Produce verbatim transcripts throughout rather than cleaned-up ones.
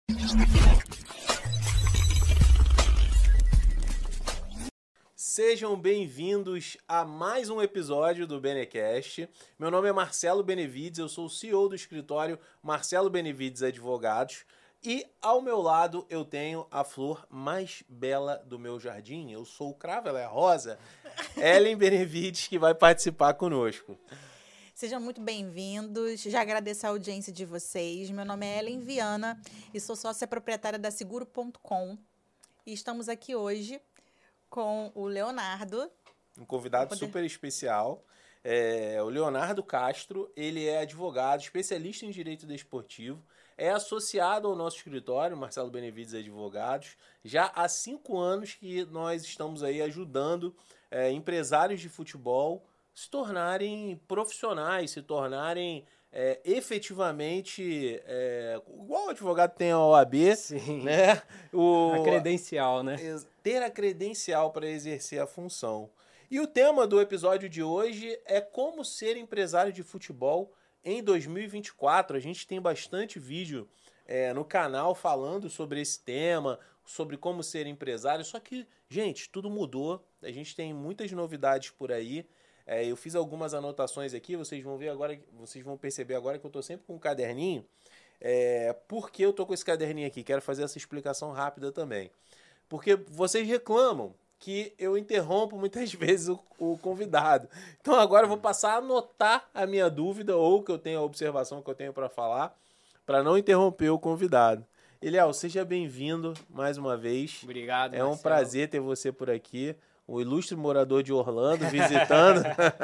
Sejam bem-vindos a mais um episódio do Benecast. Meu nome é Marcelo Benevides, eu sou o C E O do escritório Marcelo Benevides Advogados. E ao meu lado eu tenho a flor mais bela do meu jardim. Eu sou o cravo, ela é rosa. Ellen Benevides, que vai participar conosco. Sejam muito bem-vindos. Já agradeço a audiência de vocês. Meu nome é Ellen Viana e sou sócia proprietária da Seguro ponto com. E estamos aqui hoje com o Leonardo. Um convidado poder... super especial. É, o Leonardo Castro, ele é advogado, especialista em direito desportivo, é associado ao nosso escritório, Marcelo Benevides Advogados, já há cinco anos que nós estamos aí ajudando é, empresários de futebol se tornarem profissionais, se tornarem é, efetivamente, é, igual o advogado tem a O A B, Sim. né? O, a credencial, né? Ter a credencial para exercer a função. E o tema do episódio de hoje é como ser empresário de futebol em dois mil e vinte e quatro. A gente tem bastante vídeo é, no canal falando sobre esse tema, sobre como ser empresário. Só que, gente, tudo mudou. A gente tem muitas novidades por aí. É, eu fiz algumas anotações aqui, vocês vão ver agora, vocês vão perceber agora que eu estou sempre com um caderninho. É, por que eu estou com esse caderninho aqui? Quero fazer essa explicação rápida também. Porque vocês reclamam que eu interrompo muitas vezes o, o convidado. Então agora eu vou passar a anotar a minha dúvida ou que eu tenho a observação que eu tenho para falar, para não interromper o convidado. Eliel, seja bem-vindo mais uma vez. Obrigado, É um Marcelo. prazer ter você por aqui. O ilustre morador de Orlando, visitando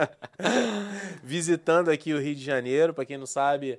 visitando aqui o Rio de Janeiro. Para quem não sabe,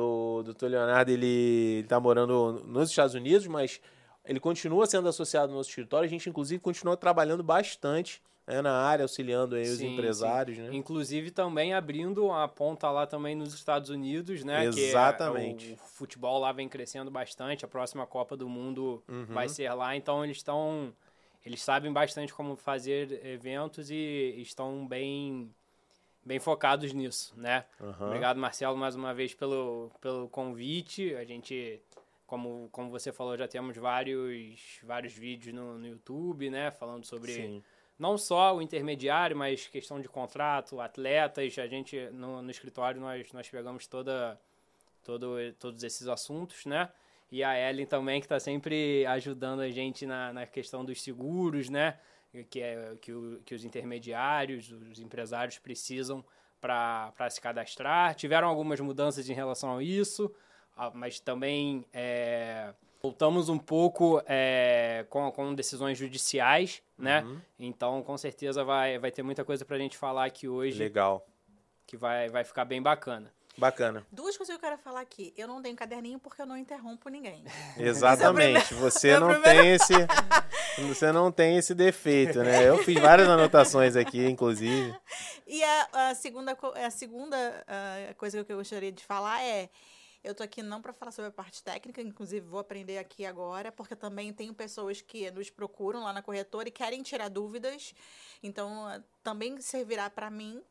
o doutor Leonardo ele está morando nos Estados Unidos, mas ele continua sendo associado ao nosso escritório. A gente, inclusive, continua trabalhando bastante, né, na área, auxiliando aí os sim, empresários. Sim. Né? Inclusive, também abrindo a ponta lá também nos Estados Unidos, né? Exatamente. Que é, o futebol lá vem crescendo bastante. A próxima Copa do Mundo uhum. vai ser lá. Então, eles estão... Eles sabem bastante como fazer eventos e estão bem, bem focados nisso, né? Uhum. Obrigado, Marcelo, mais uma vez pelo, pelo convite. A gente, como, como você falou, já temos vários, vários vídeos no, no YouTube, né? Falando sobre Sim. não só o intermediário, mas questão de contrato, atletas. A gente, no, no escritório, nós, nós pegamos toda, todo, todos esses assuntos, né? E a Ellen também, que está sempre ajudando a gente na, na questão dos seguros, né? Que, é, que, o, que os intermediários, os empresários precisam para se cadastrar. Tiveram algumas mudanças em relação a isso, mas também é, voltamos um pouco é, com, com decisões judiciais, né? Uhum. Então, com certeza, vai, vai ter muita coisa para a gente falar aqui hoje. Legal. Que vai, vai ficar bem bacana. Bacana. Duas coisas que eu quero falar aqui. Eu não tenho caderninho porque eu não interrompo ninguém. Exatamente. Você não tem esse, você não tem esse defeito, né? Eu fiz várias anotações aqui, inclusive. E a, a segunda, a segunda a coisa que eu gostaria de falar é... Eu tô aqui não para falar sobre a parte técnica, inclusive vou aprender aqui agora, porque também tenho pessoas que nos procuram lá na corretora e querem tirar dúvidas. Então, também servirá para mim.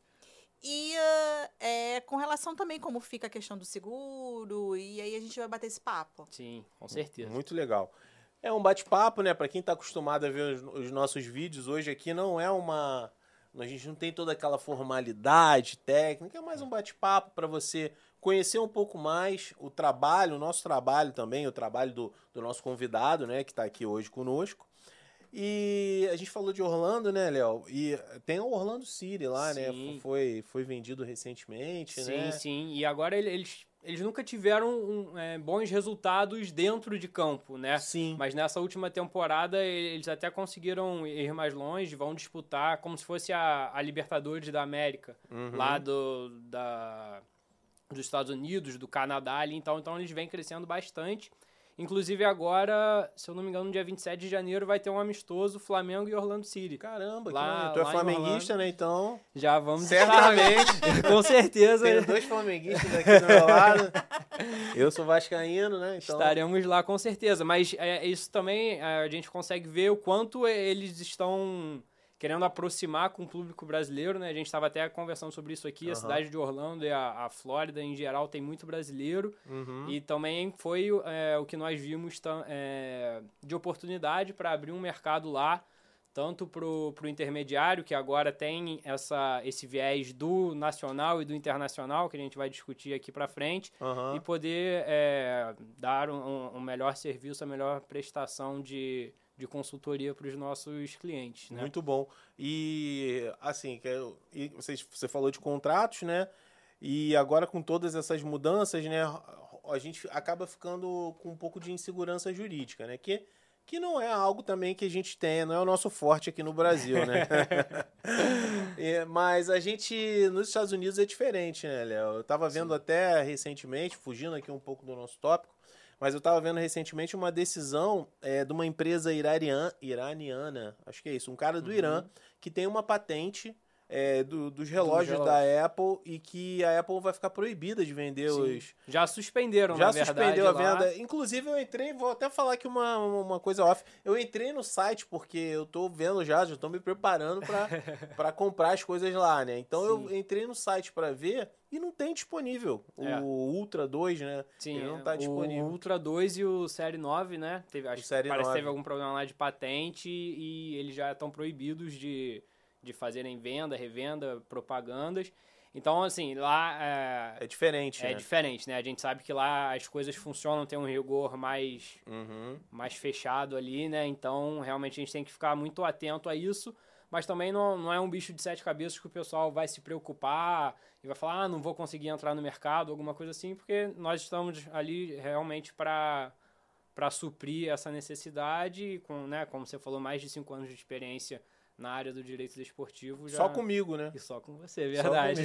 E uh, é, com relação também como fica a questão do seguro, e aí a gente vai bater esse papo. Sim, com certeza. Muito legal. É um bate-papo, né? Para quem está acostumado a ver os, os nossos vídeos, hoje aqui não é uma... A gente não tem toda aquela formalidade técnica, é mais um bate-papo para você conhecer um pouco mais o trabalho, o nosso trabalho também, o trabalho do, do nosso convidado, né? Que está aqui hoje conosco. E a gente falou de Orlando, né, Léo? E tem o Orlando City lá, sim. né? Foi, foi vendido recentemente, sim, né? Sim, sim. E agora eles, eles nunca tiveram um, é, bons resultados dentro de campo, né? Sim. Mas nessa última temporada eles até conseguiram ir mais longe, vão disputar como se fosse a, a Libertadores da América, uhum. lá do, da, dos Estados Unidos, do Canadá ali. Então, então eles vêm crescendo bastante. Inclusive agora, se eu não me engano, no dia vinte e sete de janeiro vai ter um amistoso Flamengo e Orlando City. Caramba, lá, que tu é flamenguista, né? Então. Já vamos certamente. Com certeza. Tem dois flamenguistas aqui do meu lado. Eu sou vascaíno, né? Então... Estaremos lá com certeza. Mas é, isso também a gente consegue ver o quanto eles estão querendo aproximar com o público brasileiro, né? A gente estava até conversando sobre isso aqui, uhum. a cidade de Orlando e a, a Flórida, em geral, tem muito brasileiro. Uhum. E também foi é, o que nós vimos é, de oportunidade para abrir um mercado lá, tanto para o intermediário, que agora tem essa, esse viés do nacional e do internacional, que a gente vai discutir aqui para frente, uhum. e poder é, dar um, um melhor serviço, a melhor prestação de... de consultoria para os nossos clientes, né? Muito bom. E, assim, que eu, e você, você falou de contratos, né? E agora com todas essas mudanças, né? A gente acaba ficando com um pouco de insegurança jurídica, né? Que, que não é algo também que a gente tem, não é o nosso forte aqui no Brasil, né? é, mas a gente, nos Estados Unidos é diferente, né, Léo? Eu estava vendo Sim. até recentemente, fugindo aqui um pouco do nosso tópico, mas eu estava vendo recentemente uma decisão é, de uma empresa iraniana, iraniana, acho que é isso, um cara do uhum. Irã, que tem uma patente é, do, dos relógios do da Apple e que a Apple vai ficar proibida de vender Sim. os... Já suspenderam, Já na verdade, suspendeu a lá. venda. Inclusive, eu entrei, vou até falar aqui uma, uma coisa off. Eu entrei no site porque eu tô vendo já, já tô me preparando para comprar as coisas lá, né? Então, Sim. eu entrei no site para ver e não tem disponível. É. O Ultra dois, né? Sim, ele não tá disponível. O Ultra dois e o Série nove, né? Teve, acho que parece que teve algum problema lá de patente e eles já estão proibidos de... de fazerem venda, revenda, propagandas. Então, assim, lá... É, é diferente, É né? diferente, né? A gente sabe que lá as coisas funcionam, tem um rigor mais, uhum. mais fechado ali, né? Então, realmente, a gente tem que ficar muito atento a isso, mas também não, não é um bicho de sete cabeças que o pessoal vai se preocupar e vai falar, ah, não vou conseguir entrar no mercado, alguma coisa assim, porque nós estamos ali realmente para para suprir essa necessidade, com, né, como você falou, mais de cinco anos de experiência na área do direito desportivo. Já... Só comigo, né? E só com você, verdade.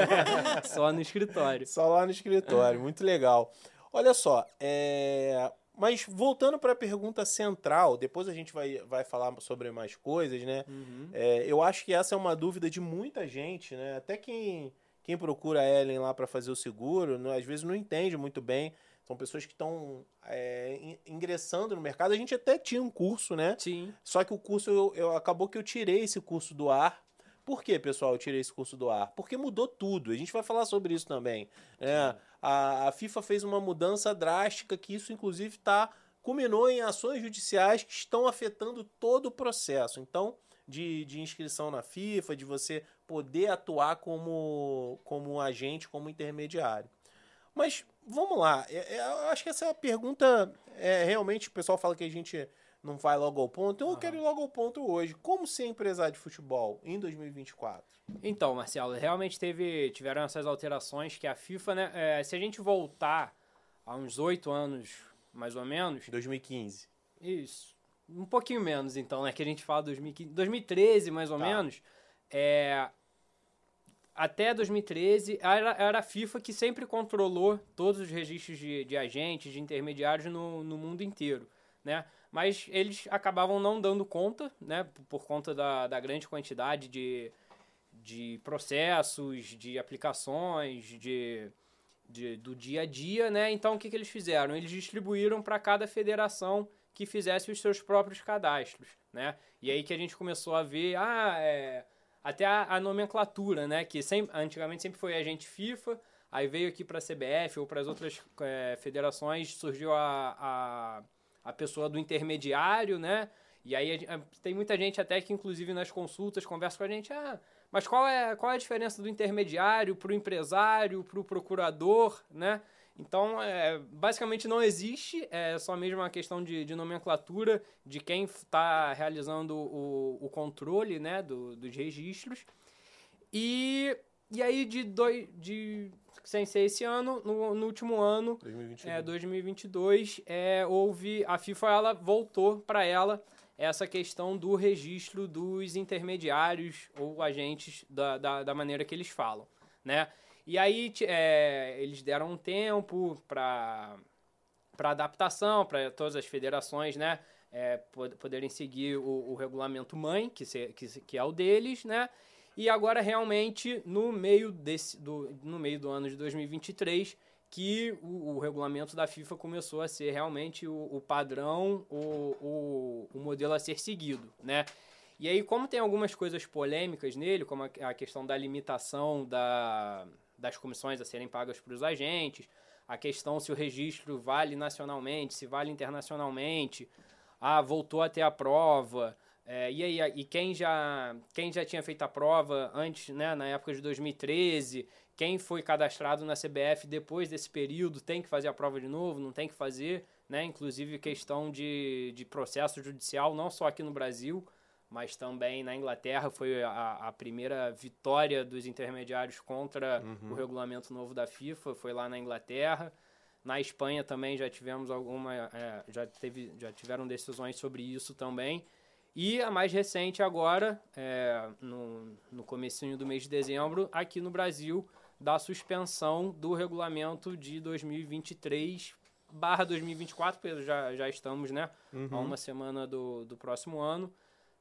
Só, só no escritório. Só lá no escritório, muito legal. Olha só, é... mas voltando para a pergunta central, depois a gente vai, vai falar sobre mais coisas, né? Uhum. É, eu acho que essa é uma dúvida de muita gente, né? Até quem, quem procura a Ellen lá para fazer o seguro, né? Às vezes não entende muito bem. São pessoas que estão é, ingressando no mercado. A gente até tinha um curso, né? Sim. Só que o curso, eu, eu, acabou que eu tirei esse curso do ar. Por que, pessoal, eu tirei esse curso do ar? Porque mudou tudo. A gente vai falar sobre isso também. Né? A, a FIFA fez uma mudança drástica, que isso, inclusive, tá, culminou em ações judiciais que estão afetando todo o processo. Então, de, de inscrição na FIFA, de você poder atuar como, como um agente, como intermediário. Mas, vamos lá, eu acho que essa pergunta, é, realmente o pessoal fala que a gente não vai logo ao ponto, então eu quero ir logo ao ponto hoje. Como ser empresário de futebol em dois mil e vinte e quatro? Então, Marcelo, realmente teve, tiveram essas alterações que a FIFA, né, é, se a gente voltar a uns oito anos, mais ou menos... dois mil e quinze. Isso, um pouquinho menos então, né, que a gente fala dois mil e quinze, dois mil e treze mais ou tá. menos, é... Até dois mil e treze, era, era a FIFA que sempre controlou todos os registros de, de agentes, de intermediários no, no mundo inteiro, né? Mas eles acabavam não dando conta, né? Por conta da, da grande quantidade de, de processos, de aplicações, de, de, do dia a dia, né? Então, o que, que eles fizeram? Eles distribuíram para cada federação que fizesse os seus próprios cadastros, né? E aí que a gente começou a ver, ah, é... Até a, a nomenclatura, né? Que sempre, antigamente sempre foi agente FIFA, aí veio aqui para a C B F ou para as outras é, federações, surgiu a, a, a pessoa do intermediário, né? E aí a, tem muita gente até que, inclusive, nas consultas, conversa com a gente, ah, mas qual é, qual é a diferença do intermediário para o empresário, para o procurador, né? Então, é, basicamente não existe, é só mesmo uma questão de, de nomenclatura de quem está realizando o, o controle, né, do, dos registros. E, e aí, de, dois, de sem ser esse ano, no, no último ano, dois mil e vinte e dois, é, dois mil e vinte e dois é, houve, a FIFA ela voltou para ela essa questão do registro dos intermediários ou agentes da, da, da maneira que eles falam, né? E aí é, eles deram um tempo para para adaptação, para todas as federações, né, é, poderem seguir o, o regulamento mãe, que, se, que, que é o deles, né? E agora realmente no meio desse do, no meio do ano de dois mil e vinte e três que o, o regulamento da FIFA começou a ser realmente o, o padrão, o, o, o modelo a ser seguido, né? E aí, como tem algumas coisas polêmicas nele, como a, a questão da limitação da, das comissões a serem pagas para os agentes, a questão se o registro vale nacionalmente, se vale internacionalmente, ah, voltou a ter a prova, é, e aí, e quem já, quem já tinha feito a prova antes, né, na época de dois mil e treze, quem foi cadastrado na C B F depois desse período tem que fazer a prova de novo, não tem que fazer, né, inclusive questão de, de processo judicial, não só aqui no Brasil, mas também na Inglaterra foi a, a primeira vitória dos intermediários contra uhum. o regulamento novo da FIFA, foi lá na Inglaterra. Na Espanha também já tivemos alguma, é, já, teve, já tiveram decisões sobre isso também. E a mais recente agora, é, no, no comecinho do mês de dezembro, aqui no Brasil, da suspensão do regulamento de dois mil e vinte e três barra dois mil e vinte e quatro, porque já, já estamos, né, uhum. a uma semana do, do próximo ano,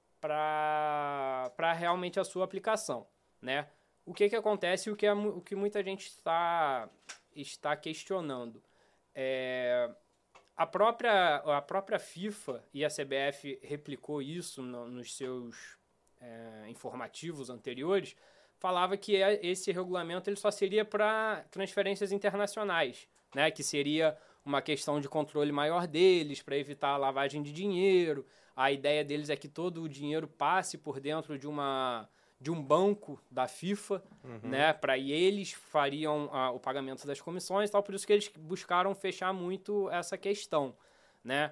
para realmente a sua aplicação, né? O que que acontece e o que, é, o que muita gente está, está questionando? É, a, própria, a própria FIFA e a C B F replicou isso no, nos seus é, informativos anteriores, falava que esse regulamento ele só seria para transferências internacionais, né? Que seria uma questão de controle maior deles, para evitar a lavagem de dinheiro. A ideia deles é que todo o dinheiro passe por dentro de, uma, de um banco da FIFA, uhum. né? Para eles fariam a, o pagamento das comissões e tal. Por isso que eles buscaram fechar muito essa questão, né?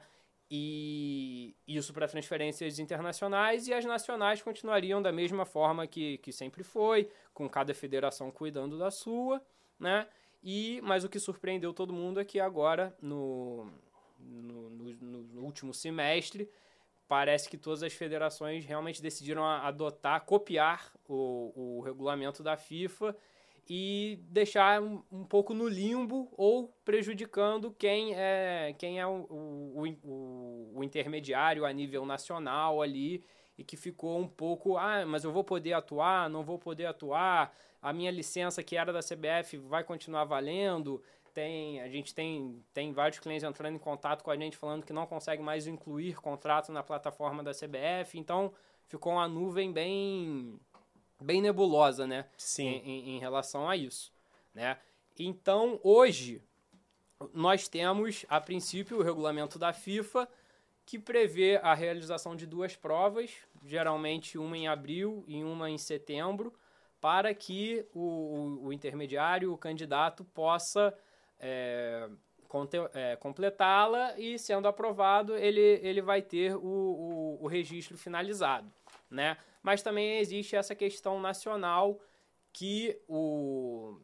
E isso para transferências internacionais, e as nacionais continuariam da mesma forma que, que sempre foi, com cada federação cuidando da sua, né? E, mas o que surpreendeu todo mundo é que agora, no, no, no, no último semestre, parece que todas as federações realmente decidiram adotar, copiar o, o regulamento da FIFA e deixar um, um pouco no limbo ou prejudicando quem é, quem é o, o, o, o intermediário a nível nacional ali, e que ficou um pouco, ah, mas eu vou poder atuar, não vou poder atuar, a minha licença que era da C B F vai continuar valendo. Tem, a gente tem, tem vários clientes entrando em contato com a gente falando que não consegue mais incluir contrato na plataforma da C B F, então ficou uma nuvem bem, bem nebulosa, né? Sim. Em, em, em relação a isso, né? Então, hoje, nós temos, a princípio, o regulamento da FIFA, que prevê a realização de duas provas, geralmente uma em abril e uma em setembro, para que o, o, o intermediário, o candidato, possa é, é, completá-la, e, sendo aprovado, ele, ele vai ter o, o, o registro finalizado, né? Mas também existe essa questão nacional que o...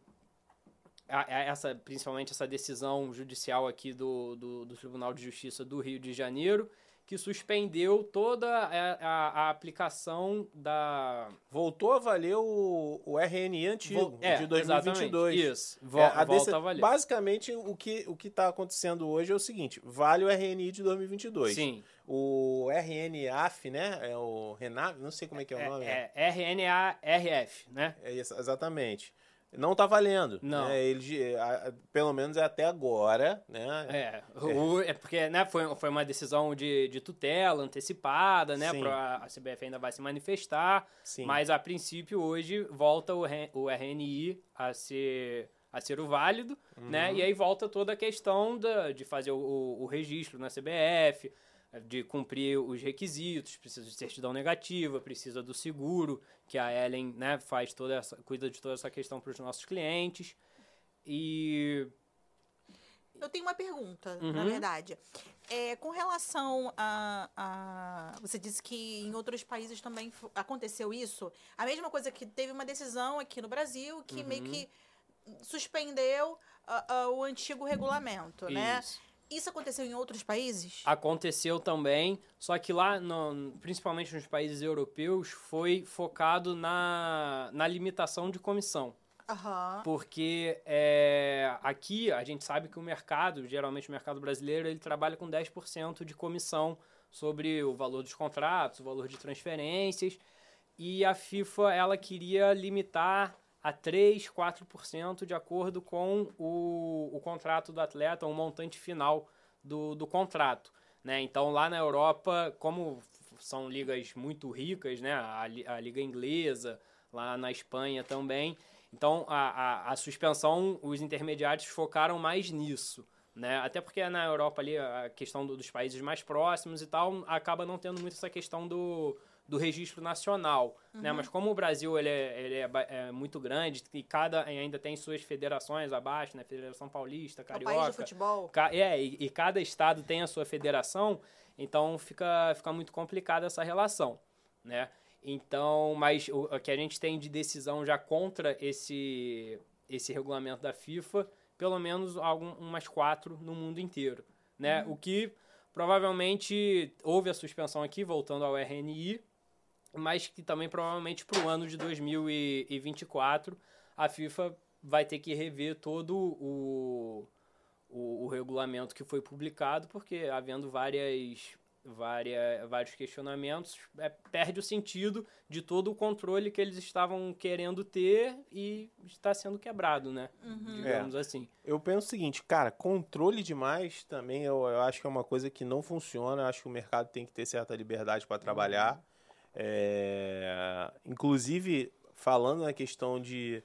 Essa, principalmente essa decisão judicial aqui do, do, do Tribunal de Justiça do Rio de Janeiro, que suspendeu toda a, a, a aplicação da... Voltou a valer o, o R N I antigo, Vol... é, de dois mil e vinte e dois. Isso, Vol é, a volta desse... a valer. Basicamente, o que o está acontecendo hoje é o seguinte, vale o R N I de dois mil e vinte e dois. Sim. O R N A F, né, é o Renave, não sei como é que é o é, nome. É, é R N A R F, né? É isso, exatamente. Não tá valendo. Não. Né? Ele, a, a, pelo menos é até agora, né? É, o, é porque, né, foi, foi uma decisão de, de tutela antecipada, né? Pra, a C B F ainda vai se manifestar. Sim. Mas, a princípio, hoje volta o, o R N I a ser, a ser o válido, uhum. né? E aí volta toda a questão da, de fazer o, o, o registro na C B F, de cumprir os requisitos, precisa de certidão negativa, precisa do seguro, que a Ellen, né, faz toda essa, cuida de toda essa questão para os nossos clientes. E eu tenho uma pergunta, uhum. na verdade. É, com relação a, a... Você disse que em outros países também aconteceu isso. A mesma coisa, que teve uma decisão aqui no Brasil que uhum. meio que suspendeu uh, uh, o antigo regulamento, isso. né? Isso aconteceu em outros países? Aconteceu também, só que lá, no, principalmente nos países europeus, foi focado na, na limitação de comissão. Uhum. Porque é, aqui a gente sabe que o mercado, geralmente o mercado brasileiro, ele trabalha com dez por cento de comissão sobre o valor dos contratos, o valor de transferências, e a FIFA ela queria limitar a três, quatro por cento de acordo com o, o contrato do atleta, o montante final do, do contrato, né? Então, lá na Europa, como são ligas muito ricas, né? A, a Liga Inglesa, lá na Espanha também. Então, a, a, a suspensão, os intermediários focaram mais nisso, né? Até porque na Europa ali, a questão do, dos países mais próximos e tal, acaba não tendo muito essa questão do, do registro nacional, uhum. né? Mas como o Brasil ele é, ele é, é muito grande e cada, ainda tem suas federações abaixo, né? Federação Paulista, Carioca... É o país do futebol. Ca, é, e, e cada estado tem a sua federação, então fica, fica muito complicada essa relação, né? Então, mas o, o que a gente tem de decisão já contra esse, esse regulamento da FIFA, pelo menos algum, umas quatro no mundo inteiro, né? Uhum. O que provavelmente houve a suspensão aqui, voltando ao R N I, mas que também provavelmente para o ano de dois mil e vinte e quatro a FIFA vai ter que rever todo o, o, o regulamento que foi publicado, porque havendo várias... Várias, vários questionamentos, é, perde o sentido de todo o controle que eles estavam querendo ter e está sendo quebrado, né? Uhum. Digamos é. assim. Eu penso o seguinte, cara, controle demais também eu, eu acho que é uma coisa que não funciona, eu acho que o mercado tem que ter certa liberdade para trabalhar. Uhum. É, inclusive, falando na questão de,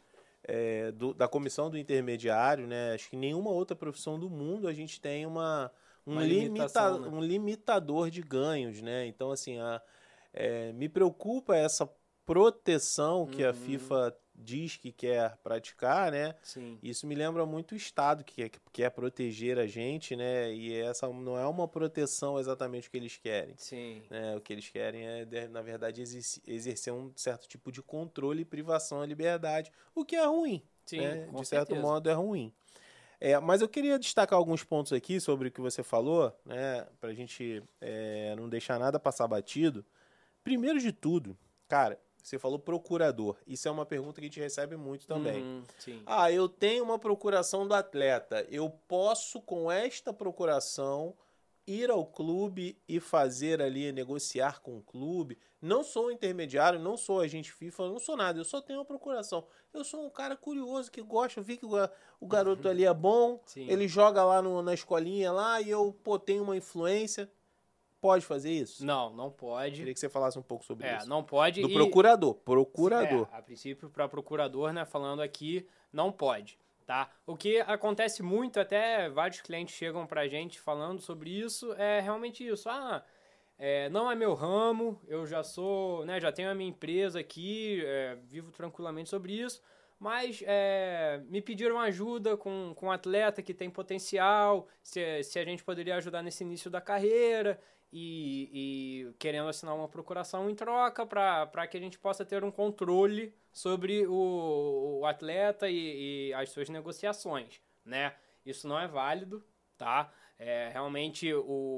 é, do, da comissão do intermediário, né? Acho que nenhuma outra profissão do mundo a gente tem uma... Um, limita, né? um limitador de ganhos, né? Então, assim, a, é, me preocupa essa proteção que uhum. a FIFA diz que quer praticar, né? Sim. Isso me lembra muito o Estado que quer, que quer proteger a gente, né? E essa não é uma proteção exatamente o que eles querem. Sim. Né? O que eles querem é, na verdade, exercer um certo tipo de controle e privação à liberdade, o que é ruim. Sim, né? com De certo certeza. modo, é ruim. É, mas eu queria destacar alguns pontos aqui sobre o que você falou, né, pra gente é, não deixar nada passar batido. Primeiro de tudo, cara, você falou procurador. Isso é uma pergunta que a gente recebe muito também. Uhum, sim. Ah, eu tenho uma procuração do atleta. Eu posso, com esta procuração, ir ao clube e fazer ali, negociar com o clube. Não sou intermediário, não sou agente FIFA, não sou nada. Eu só tenho uma procuração. Eu sou um cara curioso que gosta, vi que o garoto ali é bom, Sim. ele joga lá no, na escolinha lá e eu, pô, tenho uma influência. Pode fazer isso? Não, não pode. Queria que você falasse um pouco sobre é, isso. É, não pode. Do e... procurador, procurador. É, a princípio, para procurador, né, falando aqui, não pode. Tá? O que acontece muito, até vários clientes chegam pra gente falando sobre isso, é realmente isso. Ah, é, não é meu ramo, eu já sou, né, já tenho a minha empresa aqui, é, vivo tranquilamente sobre isso, mas é, me pediram ajuda com, com um atleta que tem potencial, se, se a gente poderia ajudar nesse início da carreira e, e querendo assinar uma procuração em troca para que a gente possa ter um controle sobre o, o atleta e, e as suas negociações, né? Isso não é válido, tá? É, realmente,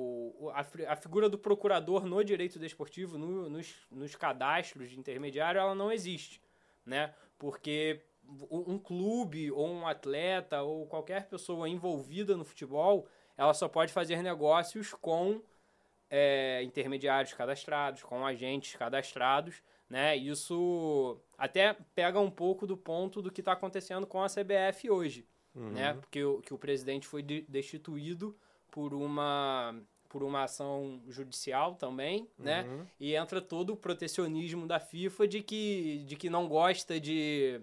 o, a, a figura do procurador no direito desportivo, no, nos, nos cadastros de intermediário, ela não existe, né? Porque um clube ou um atleta ou qualquer pessoa envolvida no futebol, ela só pode fazer negócios com é, intermediários cadastrados, com agentes cadastrados, né? Isso até pega um pouco do ponto do que está acontecendo com a C B F hoje, uhum. né? Porque o, que o presidente foi de, destituído por uma, por uma ação judicial também, uhum. né? E entra todo o protecionismo da FIFA de que, de que não gosta de...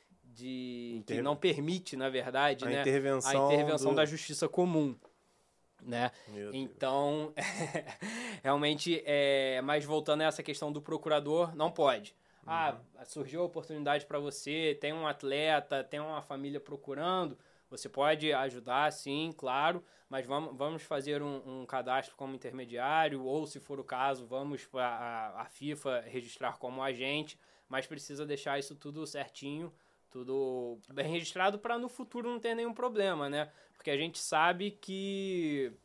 de Inter... que não permite, na verdade, a né? intervenção a intervenção do... da justiça comum. Né? Então, realmente, é, mas voltando a essa questão do procurador, não pode. Uhum. Ah, surgiu a oportunidade para você, tem um atleta, tem uma família procurando, você pode ajudar, sim, claro, mas vamos, vamos fazer um, um cadastro como intermediário, ou se for o caso, vamos para a, a FIFA registrar como agente, mas precisa deixar isso tudo certinho, tudo bem registrado para no futuro não ter nenhum problema, né? Porque a gente sabe que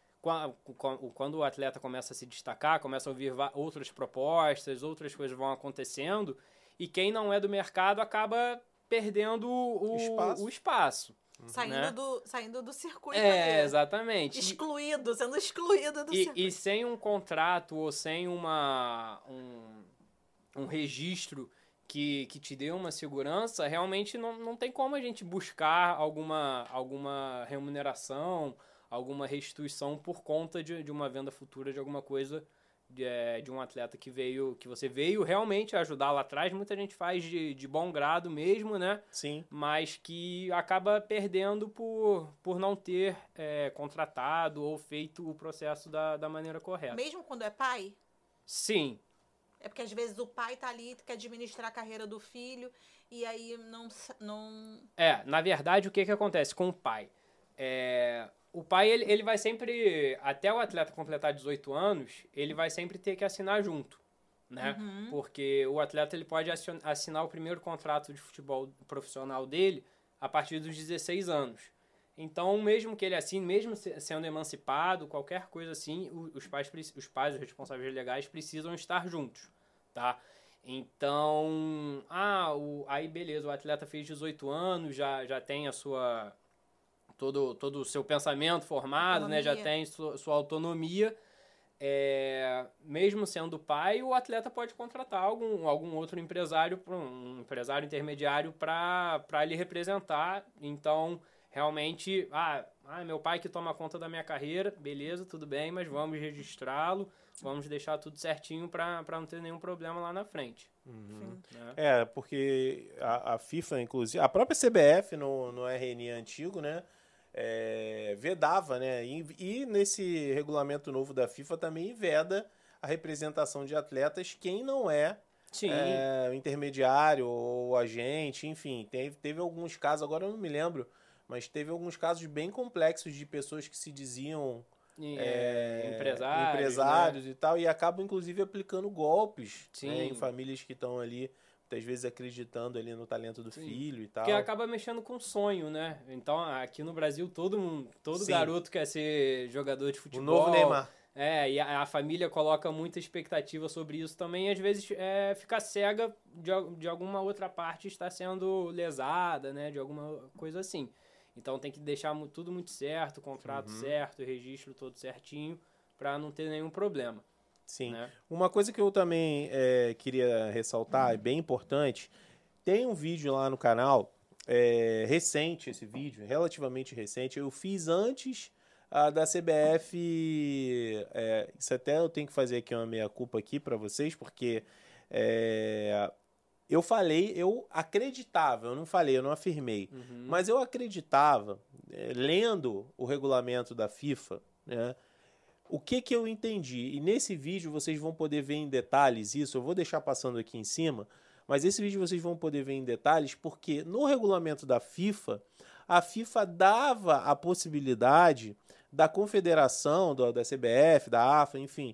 quando o atleta começa a se destacar, começa a ouvir outras propostas, outras coisas vão acontecendo, e quem não é do mercado acaba perdendo o espaço. O espaço saindo, né? do, saindo do circuito. É, ali. Exatamente. Excluído, sendo excluído do e, circuito. E sem um contrato ou sem uma, um, um registro Que, que te dê uma segurança, realmente não, não tem como a gente buscar alguma, alguma remuneração, alguma restituição por conta de, de uma venda futura de alguma coisa de, é, de um atleta que veio, que você veio realmente ajudar lá atrás, muita gente faz de, de bom grado mesmo, né? Sim. Mas que acaba perdendo por, por não ter é, contratado ou feito o processo da, da maneira correta. Mesmo quando é pai? Sim. É porque às vezes o pai tá ali, quer administrar a carreira do filho, e aí não... não... É, na verdade, o que que acontece com o pai? É, o pai, ele, ele vai sempre, até o atleta completar dezoito anos, ele vai sempre ter que assinar junto, né? Uhum. Porque o atleta, ele pode assinar o primeiro contrato de futebol profissional dele a partir dos dezesseis anos. Então, mesmo que ele assine, mesmo sendo emancipado, qualquer coisa assim, os pais, os pais, os responsáveis legais precisam estar juntos, tá? Então, ah, o, aí beleza, o atleta fez dezoito anos, já, já tem a sua, todo, todo o seu pensamento formado, né? Já tem sua, sua autonomia. É, mesmo sendo pai, o atleta pode contratar algum, algum outro empresário, um empresário intermediário para lhe representar. Então, realmente, ah, ah, meu pai que toma conta da minha carreira, beleza, tudo bem, mas vamos registrá-lo, vamos deixar tudo certinho para não ter nenhum problema lá na frente. Uhum. Né? É, porque a, a FIFA, inclusive, a própria C B F no, no R N antigo, né, é, vedava, né, e, e nesse regulamento novo da FIFA também veda a representação de atletas quem não é, é intermediário ou agente, enfim, teve, teve alguns casos, agora eu não me lembro, mas teve alguns casos bem complexos de pessoas que se diziam é, é, empresários, empresários né? e tal, e acabam inclusive aplicando golpes, né, em Sim. famílias que estão ali, muitas vezes acreditando ali no talento do Sim. filho e tal. Porque acaba mexendo com sonho, né? Então, aqui no Brasil, todo mundo, todo Sim. garoto quer ser jogador de futebol. O novo Neymar. É, e a, a família coloca muita expectativa sobre isso também, e às vezes é, fica cega de, de alguma outra parte está sendo lesada, né? De alguma coisa assim. Então tem que deixar tudo muito certo, contrato Uhum. certo, registro todo certinho, para não ter nenhum problema. Sim. Né? Uma coisa que eu também é, queria ressaltar, é bem importante, tem um vídeo lá no canal, é, recente esse vídeo, relativamente recente, eu fiz antes ah, da C B F, é, isso até eu tenho que fazer aqui uma meia-culpa aqui para vocês, porque é, eu falei, eu acreditava, eu não falei, eu não afirmei, Uhum. mas eu acreditava, é, lendo o regulamento da FIFA, né, o que que eu entendi, e nesse vídeo vocês vão poder ver em detalhes isso, eu vou deixar passando aqui em cima, mas esse vídeo vocês vão poder ver em detalhes, porque no regulamento da FIFA, a FIFA dava a possibilidade da confederação, do, da C B F, da A F A, enfim,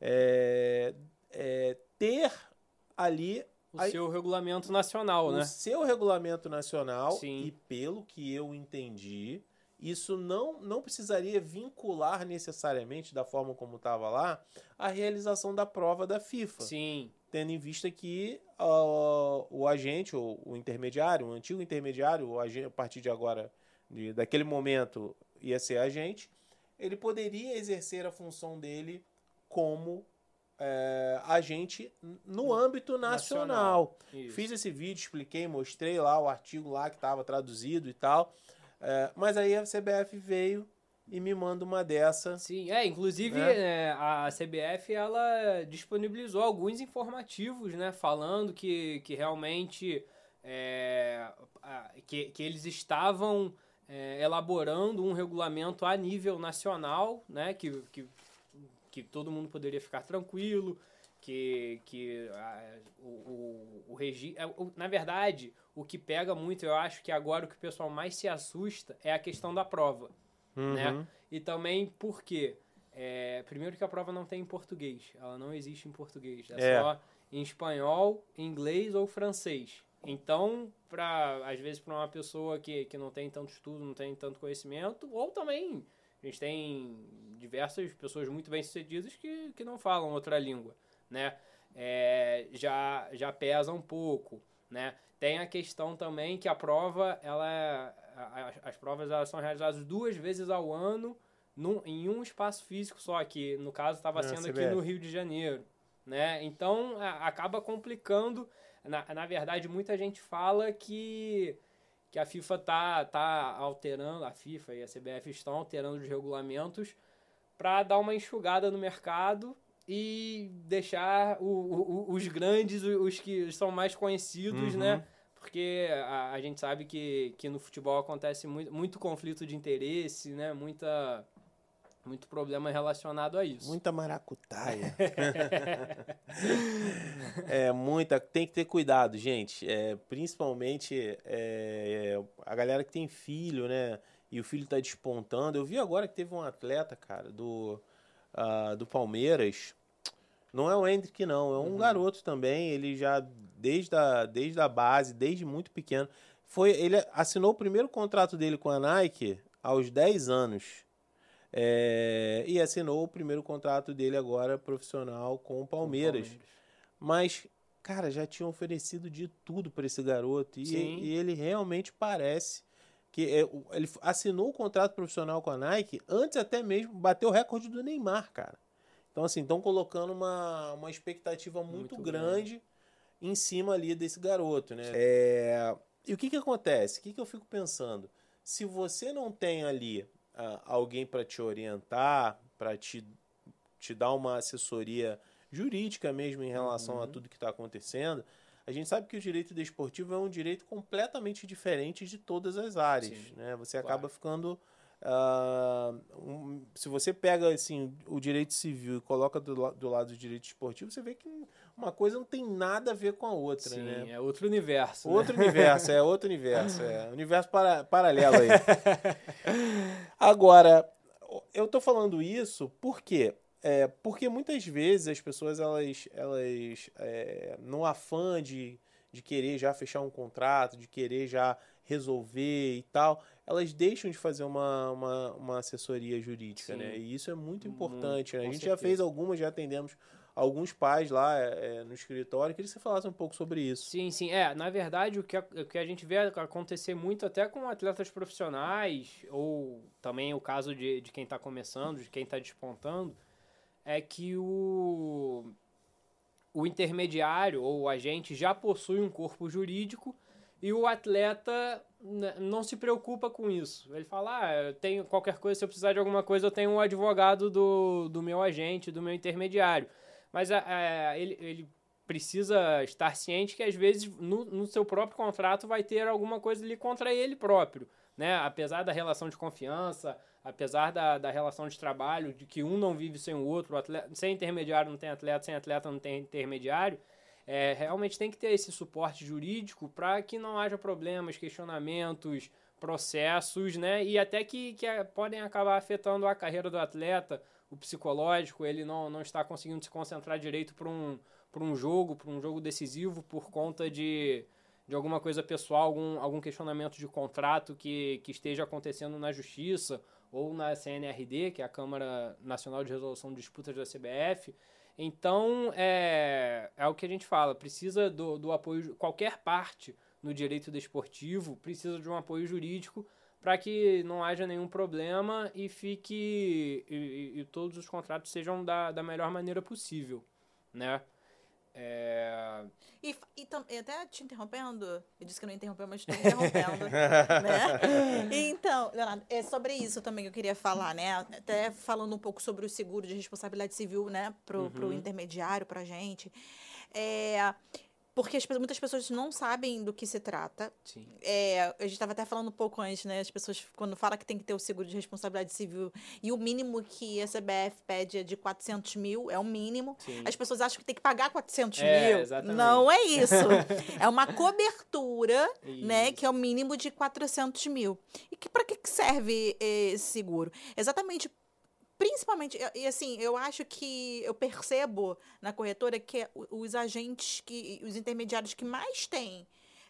é, é, ter ali o a, seu regulamento nacional, o né? O seu regulamento nacional, Sim. E pelo que eu entendi, isso não, não precisaria vincular necessariamente, da forma como estava lá, a realização da prova da FIFA. Sim. Tendo em vista que uh, o agente, ou o intermediário, o antigo intermediário, o agente, a partir de agora, de, daquele momento, ia ser agente, ele poderia exercer a função dele como é, agente no âmbito nacional. nacional. Fiz esse vídeo, expliquei, mostrei lá o artigo lá que estava traduzido e tal. É, mas aí a C B F veio e me manda uma dessa. Sim, é, inclusive né? é, a C B F ela disponibilizou alguns informativos, né, falando que, que realmente é, que, que eles estavam é, elaborando um regulamento a nível nacional, né, que, que, que todo mundo poderia ficar tranquilo, que, que a, o, o, o registro... Na verdade, o que pega muito, eu acho que agora o que o pessoal mais se assusta é a questão da prova. Uhum. Né? E também porque, é, primeiro que a prova não tem em português, ela não existe em português, é, é. só em espanhol, inglês ou francês. Então, pra, às vezes, para uma pessoa que, que não tem tanto estudo, não tem tanto conhecimento, ou também a gente tem diversas pessoas muito bem-sucedidas que, que não falam outra língua, né? É, já, já pesa um pouco, né? Tem a questão também que a prova, ela, as, as provas elas são realizadas duas vezes ao ano num, em um espaço físico só, que no caso estava sendo aqui no Rio de Janeiro, né? Então a, acaba complicando. Na, na verdade, muita gente fala que, que a FIFA tá, tá alterando, a FIFA e a C B F estão alterando os regulamentos para dar uma enxugada no mercado e deixar o, o, os grandes, os que são mais conhecidos, Uhum. né? Porque a, a gente sabe que, que no futebol acontece muito, muito conflito de interesse, né? Muita, muito problema relacionado a isso. Muita maracutaia. É, muita. Tem que ter cuidado, gente. É, principalmente é, a galera que tem filho, né? E o filho tá despontando. Eu vi agora que teve um atleta, cara, do, uh, do Palmeiras. Não é o Hendrick, não. É um Uhum. garoto também. Ele já, desde a, desde a base, desde muito pequeno. Foi, ele assinou o primeiro contrato dele com a Nike aos dez anos. É, e assinou o primeiro contrato dele agora profissional com o Palmeiras. Com o Palmeiras. Mas, cara, já tinham oferecido de tudo para esse garoto. E, e ele realmente parece que é, ele assinou o contrato profissional com a Nike antes até mesmo bateu o recorde do Neymar, cara. Então, assim, estão colocando uma, uma expectativa muito, Muito grande, grande em cima ali desse garoto, né? É, e o que que acontece? O que que eu fico pensando? Se você não tem ali uh, alguém para te orientar, para te, te dar uma assessoria jurídica mesmo em relação Uhum. a tudo que está acontecendo, a gente sabe que o direito desportivo é um direito completamente diferente de todas as áreas, Sim, né? Você claro. acaba ficando... Uh, um, se você pega assim, o direito civil e coloca do, do lado do direito esportivo, você vê que uma coisa não tem nada a ver com a outra. Sim, né? é outro universo. Outro né? universo, é outro universo. É universo para, paralelo aí. Agora, eu tô falando isso por quê? É, porque muitas vezes as pessoas, elas, elas é, no afã de, de querer já fechar um contrato, de querer já resolver e tal, elas deixam de fazer uma, uma, uma assessoria jurídica, Sim. né? E isso é muito Muito, importante, né? A com gente já certeza. fez algumas, já atendemos alguns pais lá é, no escritório. Queria que você falasse um pouco sobre isso. Sim, sim. É, na verdade, o que, a, o que a gente vê acontecer muito até com atletas profissionais, ou também o caso de, de quem está começando, de quem está despontando, é que o, o intermediário ou o agente já possui um corpo jurídico e o atleta não se preocupa com isso. Ele fala, ah, eu tenho qualquer coisa, se eu precisar de alguma coisa, eu tenho um advogado do, do meu agente, do meu intermediário. Mas é, ele, ele precisa estar ciente que, às vezes, no, no seu próprio contrato vai ter alguma coisa ali contra ele próprio, né? Apesar da relação de confiança, apesar da, da relação de trabalho, de que um não vive sem o outro, o atleta, sem intermediário não tem atleta, sem atleta não tem intermediário, é, realmente tem que ter esse suporte jurídico para que não haja problemas, questionamentos, processos, né? E até que, que podem acabar afetando a carreira do atleta, o psicológico, ele não, não está conseguindo se concentrar direito para um, para um jogo, para um jogo decisivo por conta de, de alguma coisa pessoal, algum, algum questionamento de contrato que, que esteja acontecendo na Justiça ou na C N R D, que é a Câmara Nacional de Resolução de Disputas da C B F. Então, é, é o que a gente fala, precisa do, do apoio, qualquer parte no direito desportivo precisa de um apoio jurídico para que não haja nenhum problema e fique e, e, e todos os contratos sejam da, da melhor maneira possível, né? É... E, e, e até te interrompendo, eu disse que não interrompeu, mas estou interrompendo, né? Então, Leonardo, é sobre isso também que eu queria falar, né? Até falando um pouco sobre o seguro de responsabilidade civil, né? Pro, Uhum. pro intermediário, pra gente. É... Porque as, muitas pessoas não sabem do que se trata. Sim. É, a gente estava até falando um pouco antes, né? As pessoas, quando falam que tem que ter o seguro de responsabilidade civil e o mínimo que a C B F pede é de quatrocentos mil, é o mínimo. Sim. As pessoas acham que tem que pagar quatrocentos É, mil. exatamente. Não é isso. É uma cobertura, né? Isso. Que é o mínimo de quatrocentos mil. E que, para que serve esse seguro? Exatamente. Principalmente, e assim, eu acho que eu percebo na corretora que os agentes, que, os intermediários que mais têm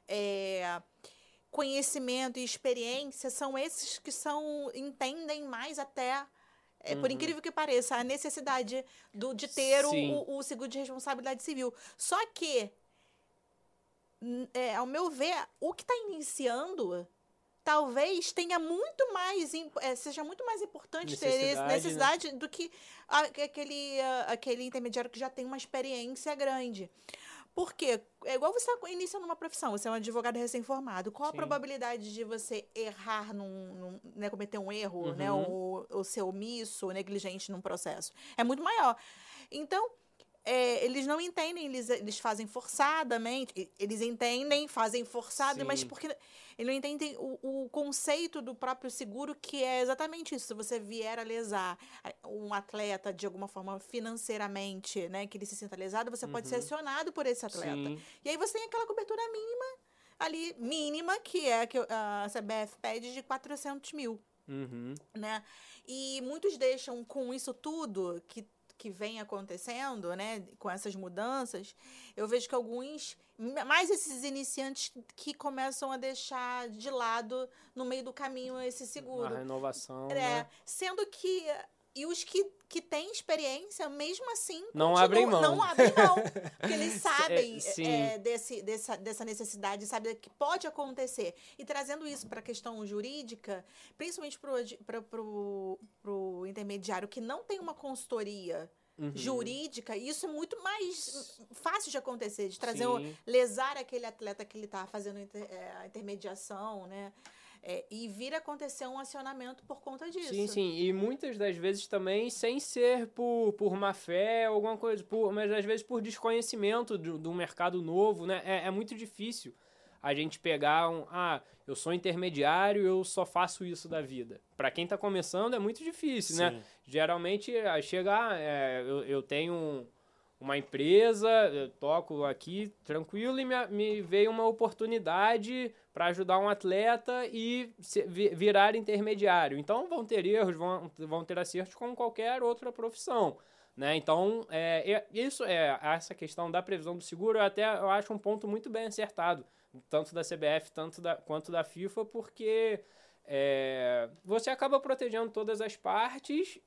é, conhecimento e experiência são esses que são, entendem mais até, é, Uhum. por incrível que pareça, a necessidade do, de ter o, o, o seguro de responsabilidade civil. Só que, é, ao meu ver, o que está iniciando... talvez tenha muito mais, seja muito mais importante necessidade, ter necessidade né? do que aquele, aquele intermediário que já tem uma experiência grande. Por quê? É igual você inicia numa profissão, você é um advogado recém-formado. Qual a Sim. probabilidade de você errar, num, num, né, cometer um erro, Uhum. né, ou, ou ser omisso, negligente num processo? É muito maior. Então, é, eles não entendem, eles, eles fazem forçadamente, eles entendem, fazem forçado, Sim. mas porque eles não entendem o, o conceito do próprio seguro, que é exatamente isso. Se você vier a lesar um atleta de alguma forma financeiramente, né, que ele se sinta lesado, você Uhum. pode ser acionado por esse atleta. Sim. E aí você tem aquela cobertura mínima, ali, mínima, que é a que a C B F pede de quatrocentos mil. Uhum. Né? E muitos deixam com isso tudo que que vem acontecendo, né, com essas mudanças, eu vejo que alguns, mais esses iniciantes que começam a deixar de lado no meio do caminho esse seguro. A renovação, É, né? Sendo que, e os que, que têm experiência, mesmo assim, Não continuam- abrem mão. Não abrem mão, porque eles sabem É, sim. é, desse, dessa, dessa necessidade, sabem que pode acontecer. E trazendo isso para a questão jurídica, principalmente para o intermediário que não tem uma consultoria Uhum. jurídica, isso é muito mais fácil de acontecer, de trazer, um, Sim. lesar aquele atleta que ele está fazendo inter, é, a intermediação, né? É, e vir a acontecer um acionamento por conta disso. Sim, sim. E muitas das vezes também sem ser por, por má fé, alguma coisa, por, mas às vezes por desconhecimento do, do mercado novo, né? É, é muito difícil a gente pegar um... Ah, eu sou intermediário, eu só faço isso da vida. Para quem está começando é muito difícil, Sim. né? Geralmente, chega... Ah, é, eu, eu tenho um, uma empresa, eu toco aqui tranquilo e me, me veio uma oportunidade para ajudar um atleta e se, virar intermediário. Então, vão ter erros, vão, vão ter acertos como qualquer outra profissão, né? Então, é, isso é essa questão da previsão do seguro, eu até eu acho um ponto muito bem acertado, tanto da C B F tanto da, quanto da FIFA, porque é, você acaba protegendo todas as partes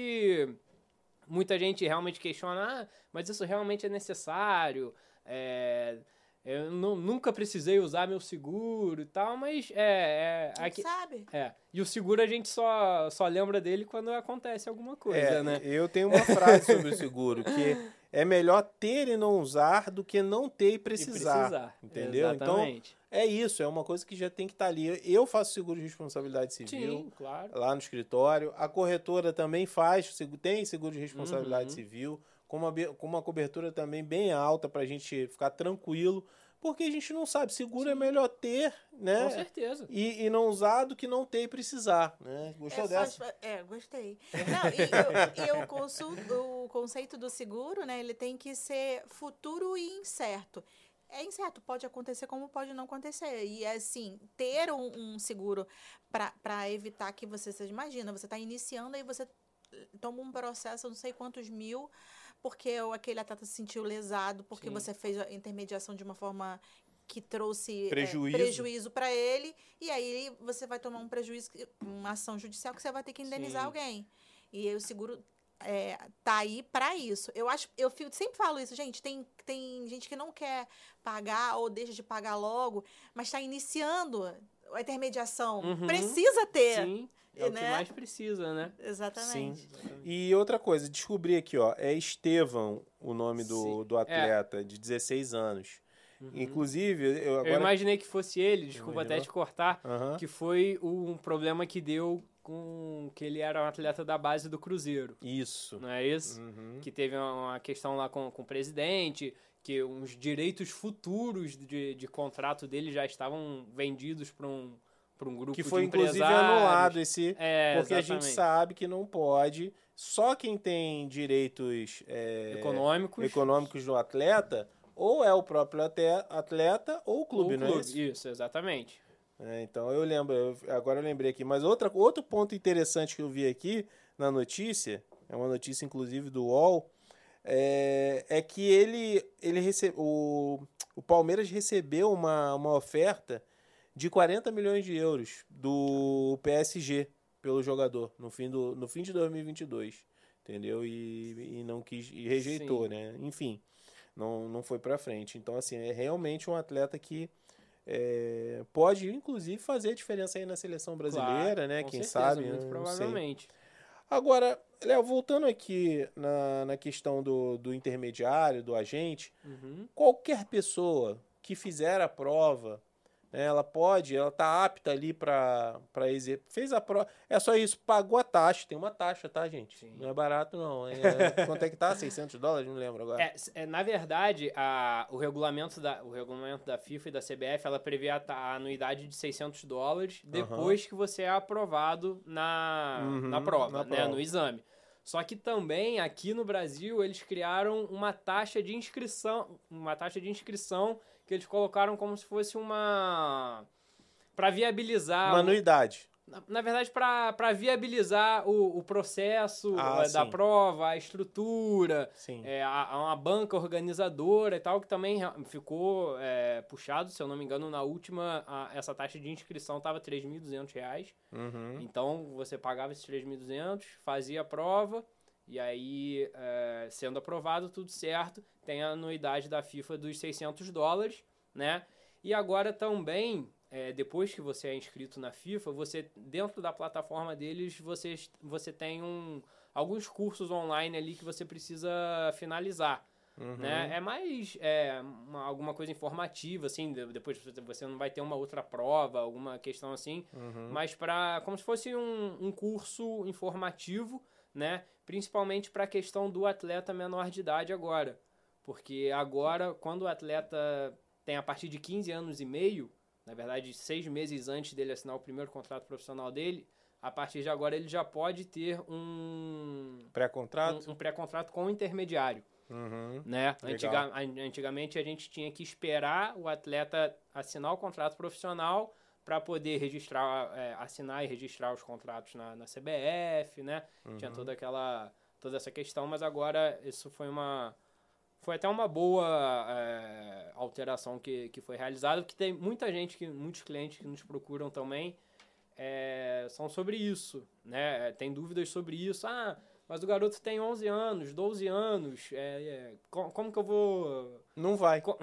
e muita gente realmente questiona, ah, mas isso realmente é necessário, é... Eu não, nunca precisei usar meu seguro e tal, mas é... é aqui, sabe? É. E o seguro a gente só, só lembra dele quando acontece alguma coisa, é, né? Eu tenho uma frase sobre o seguro, que é melhor ter e não usar do que não ter e precisar. E precisar. Entendeu? Exatamente. Então, é isso, é uma coisa que já tem que estar ali. Eu faço seguro de responsabilidade civil. Sim, claro. Lá no escritório. A corretora também faz, tem seguro de responsabilidade Uhum. civil, com uma, com uma cobertura também bem alta pra gente ficar tranquilo, porque a gente não sabe, seguro Sim. é melhor ter, né? Com certeza. E, e não usar do que não ter e precisar, né? Gostou é, dessa? Faz, é, gostei. Não, e eu, eu consulto, o conceito do seguro, né? Ele tem que ser futuro e incerto. É incerto, pode acontecer como pode não acontecer. E, assim, ter um, um seguro para evitar que você, você imagina, você está iniciando e você toma um processo, não sei quantos mil, porque aquele atleta se sentiu lesado, porque Sim. você fez a intermediação de uma forma que trouxe Prejuízo. é, prejuízo para ele, e aí você vai tomar um prejuízo, uma ação judicial que você vai ter que indenizar Sim. alguém. E aí o seguro é, tá aí para isso. Eu acho, eu sempre falo isso, gente, tem, tem gente que não quer pagar ou deixa de pagar logo, mas está iniciando a intermediação. Uhum. Precisa ter. Sim, é né? o que mais precisa, né? Exatamente. Sim. E outra coisa, descobri aqui, ó, é Estevão o nome do, do atleta, é. de dezesseis anos. Uhum. Inclusive, eu agora... Eu imaginei que fosse ele, desculpa Imaginou? até te cortar, uhum. que foi um problema que deu com que ele era um atleta da base do Cruzeiro. Isso. Não é isso? Uhum. Que teve uma questão lá com, com o presidente, que uns direitos futuros de, de contrato dele já estavam vendidos para um, para um grupo que foi, de inclusive, empresários. anulado esse... É, porque exatamente. a gente sabe que não pode... Só quem tem direitos é, econômicos. econômicos do atleta, ou é o próprio atleta ou o clube, ou o não clube. é isso? Isso, exatamente. É, então eu lembro, eu, agora eu lembrei aqui. Mas outra, outro ponto interessante que eu vi aqui na notícia, é uma notícia inclusive do U O L, é, é que ele, ele recebe, o, o Palmeiras recebeu uma, uma oferta de quarenta milhões de euros do P S G pelo jogador no fim, do, no fim de dois mil e vinte e dois, entendeu? E, e não quis, e rejeitou, Sim. né? Enfim, não, não foi pra frente. Então, assim, é realmente um atleta que é, pode, inclusive, fazer a diferença aí na seleção brasileira, claro, né? com Quem certeza, sabe, muito não provavelmente. sei. Agora, Léo, voltando aqui na, na questão do, do intermediário, do agente, Uhum. qualquer pessoa que fizer a prova, né, ela pode, ela tá apta ali para exercer. Fez a prova, é só isso, pagou a taxa, tem uma taxa, tá, gente? Sim. Não é barato, não. É, quanto é que tá? seiscentos dólares? Não lembro agora. É, é, na verdade, a, o, regulamento da, o regulamento da FIFA e da C B F, ela prevê a, a anuidade de seiscentos dólares depois uhum. que você é aprovado na, Uhum, na prova, na né, prova. no exame. Só que também, aqui no Brasil, eles criaram uma taxa de inscrição, uma taxa de inscrição que eles colocaram como se fosse uma... para viabilizar... Uma anuidade. Na, na verdade, para viabilizar o, o processo ah, da sim. prova, a estrutura, sim. É, a, a uma banca organizadora e tal, que também ficou é, puxado, se eu não me engano, na última, a, essa taxa de inscrição estava três mil e duzentos reais. Uhum. Então, você pagava esses três mil e duzentos, fazia a prova, e aí, é, sendo aprovado, tudo certo, tem a anuidade da FIFA dos seiscentos dólares, né? E agora também... É, depois que você é inscrito na FIFA, você, dentro da plataforma deles, você, você tem um, alguns cursos online ali que você precisa finalizar. Uhum. Né? É mais é, uma, alguma coisa informativa, assim, depois você não vai ter uma outra prova, alguma questão assim, uhum. mas para como se fosse um, um curso informativo, né? Principalmente para a questão do atleta menor de idade agora. Porque agora, quando o atleta tem a partir de quinze anos e meio, na verdade, seis meses antes dele assinar o primeiro contrato profissional dele, a partir de agora ele já pode ter um pré-contrato, um, um pré-contrato com o intermediário. Uhum. Né? Antiga, antigamente a gente tinha que esperar o atleta assinar o contrato profissional para poder registrar, é, assinar e registrar os contratos na, na C B F, né? Uhum. Tinha toda aquela, toda essa questão, mas agora isso foi uma... Foi até uma boa é, alteração que, que foi realizada, porque tem muita gente, que, muitos clientes que nos procuram também, é, são sobre isso, né? Tem dúvidas sobre isso. Ah, mas o garoto tem onze anos, doze anos, é, é, como, como que eu vou... Não vai. Como...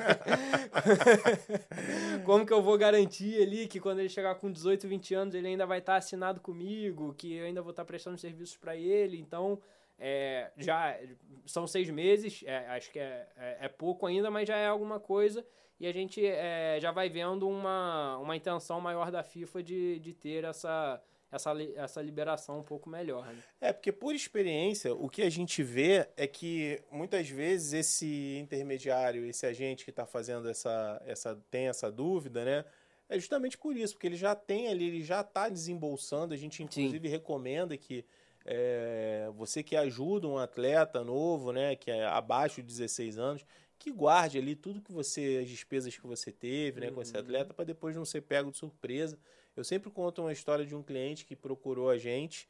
como que eu vou garantir ali que quando ele chegar com dezoito, vinte anos ele ainda vai estar assinado comigo, que eu ainda vou estar prestando serviços para ele, então... É, já são seis meses, é, acho que é, é, é pouco ainda, mas já é alguma coisa, e a gente é, já vai vendo uma, uma intenção maior da FIFA de, de ter essa, essa, essa liberação um pouco melhor. Né? É, porque por experiência, o que a gente vê é que muitas vezes esse intermediário, esse agente que está fazendo essa, essa, tem essa dúvida, né? É justamente por isso, porque ele já tem ali, ele já está desembolsando, a gente inclusive Sim. recomenda que É, você que ajuda um atleta novo, né, que é abaixo de dezesseis anos, que guarde ali tudo que você, as despesas que você teve, né, uhum. com esse atleta, para depois não ser pego de surpresa. Eu sempre conto uma história de um cliente que procurou a gente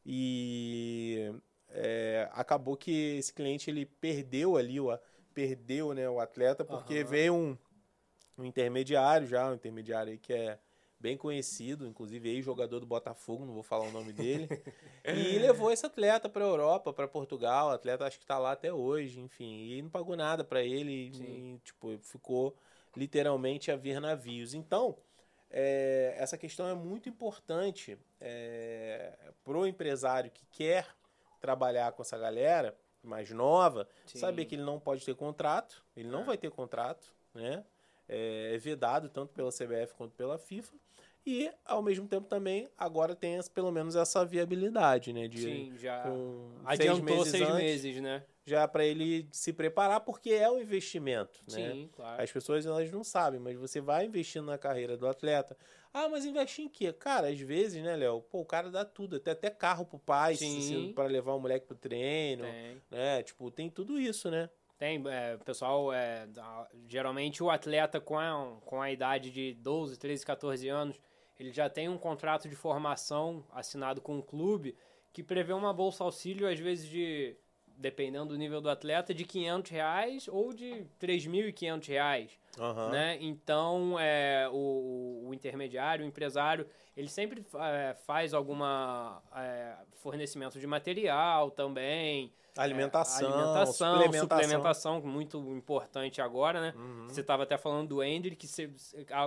e é, acabou que esse cliente ele perdeu ali, o, perdeu, né, o atleta, porque uhum. veio um, um intermediário já, um intermediário aí que é bem conhecido, inclusive ex-jogador do Botafogo, não vou falar o nome dele, e levou esse atleta para a Europa, para Portugal, o atleta acho que está lá até hoje, enfim, e não pagou nada para ele, e, tipo, ficou literalmente a ver navios. Então, é, essa questão é muito importante é, para o empresário que quer trabalhar com essa galera mais nova, Sim. saber que ele não pode ter contrato, ele não ah. vai ter contrato, né? É vedado tanto pela C B F quanto pela FIFA. E, ao mesmo tempo, também, agora tem essa, pelo menos essa viabilidade, né? De, Sim, já com adiantou seis meses, seis antes, meses, né? Já para ele se preparar, porque é um investimento, né? Sim, claro. As pessoas, elas não sabem, mas você vai investindo na carreira do atleta. Ah, mas investir em quê? Cara, às vezes, né, Léo? Pô, o cara dá tudo. Tem até carro pro pai, para levar o moleque pro treino. Tem. Né? Tipo, tem tudo isso, né? Tem, é, pessoal, é, geralmente o atleta com a, com a idade de doze, treze, catorze anos, ele já tem um contrato de formação assinado com o clube que prevê uma bolsa auxílio, às vezes de, dependendo do nível do atleta, de quinhentos reais ou de três mil e quinhentos reais. Uhum. Né? Então, é, o, o intermediário, o empresário, ele sempre é, faz alguma é, fornecimento de material também. Alimentação, é, alimentação suplementação. suplementação, muito importante agora, né? Uhum. Você estava até falando do Ender, que você,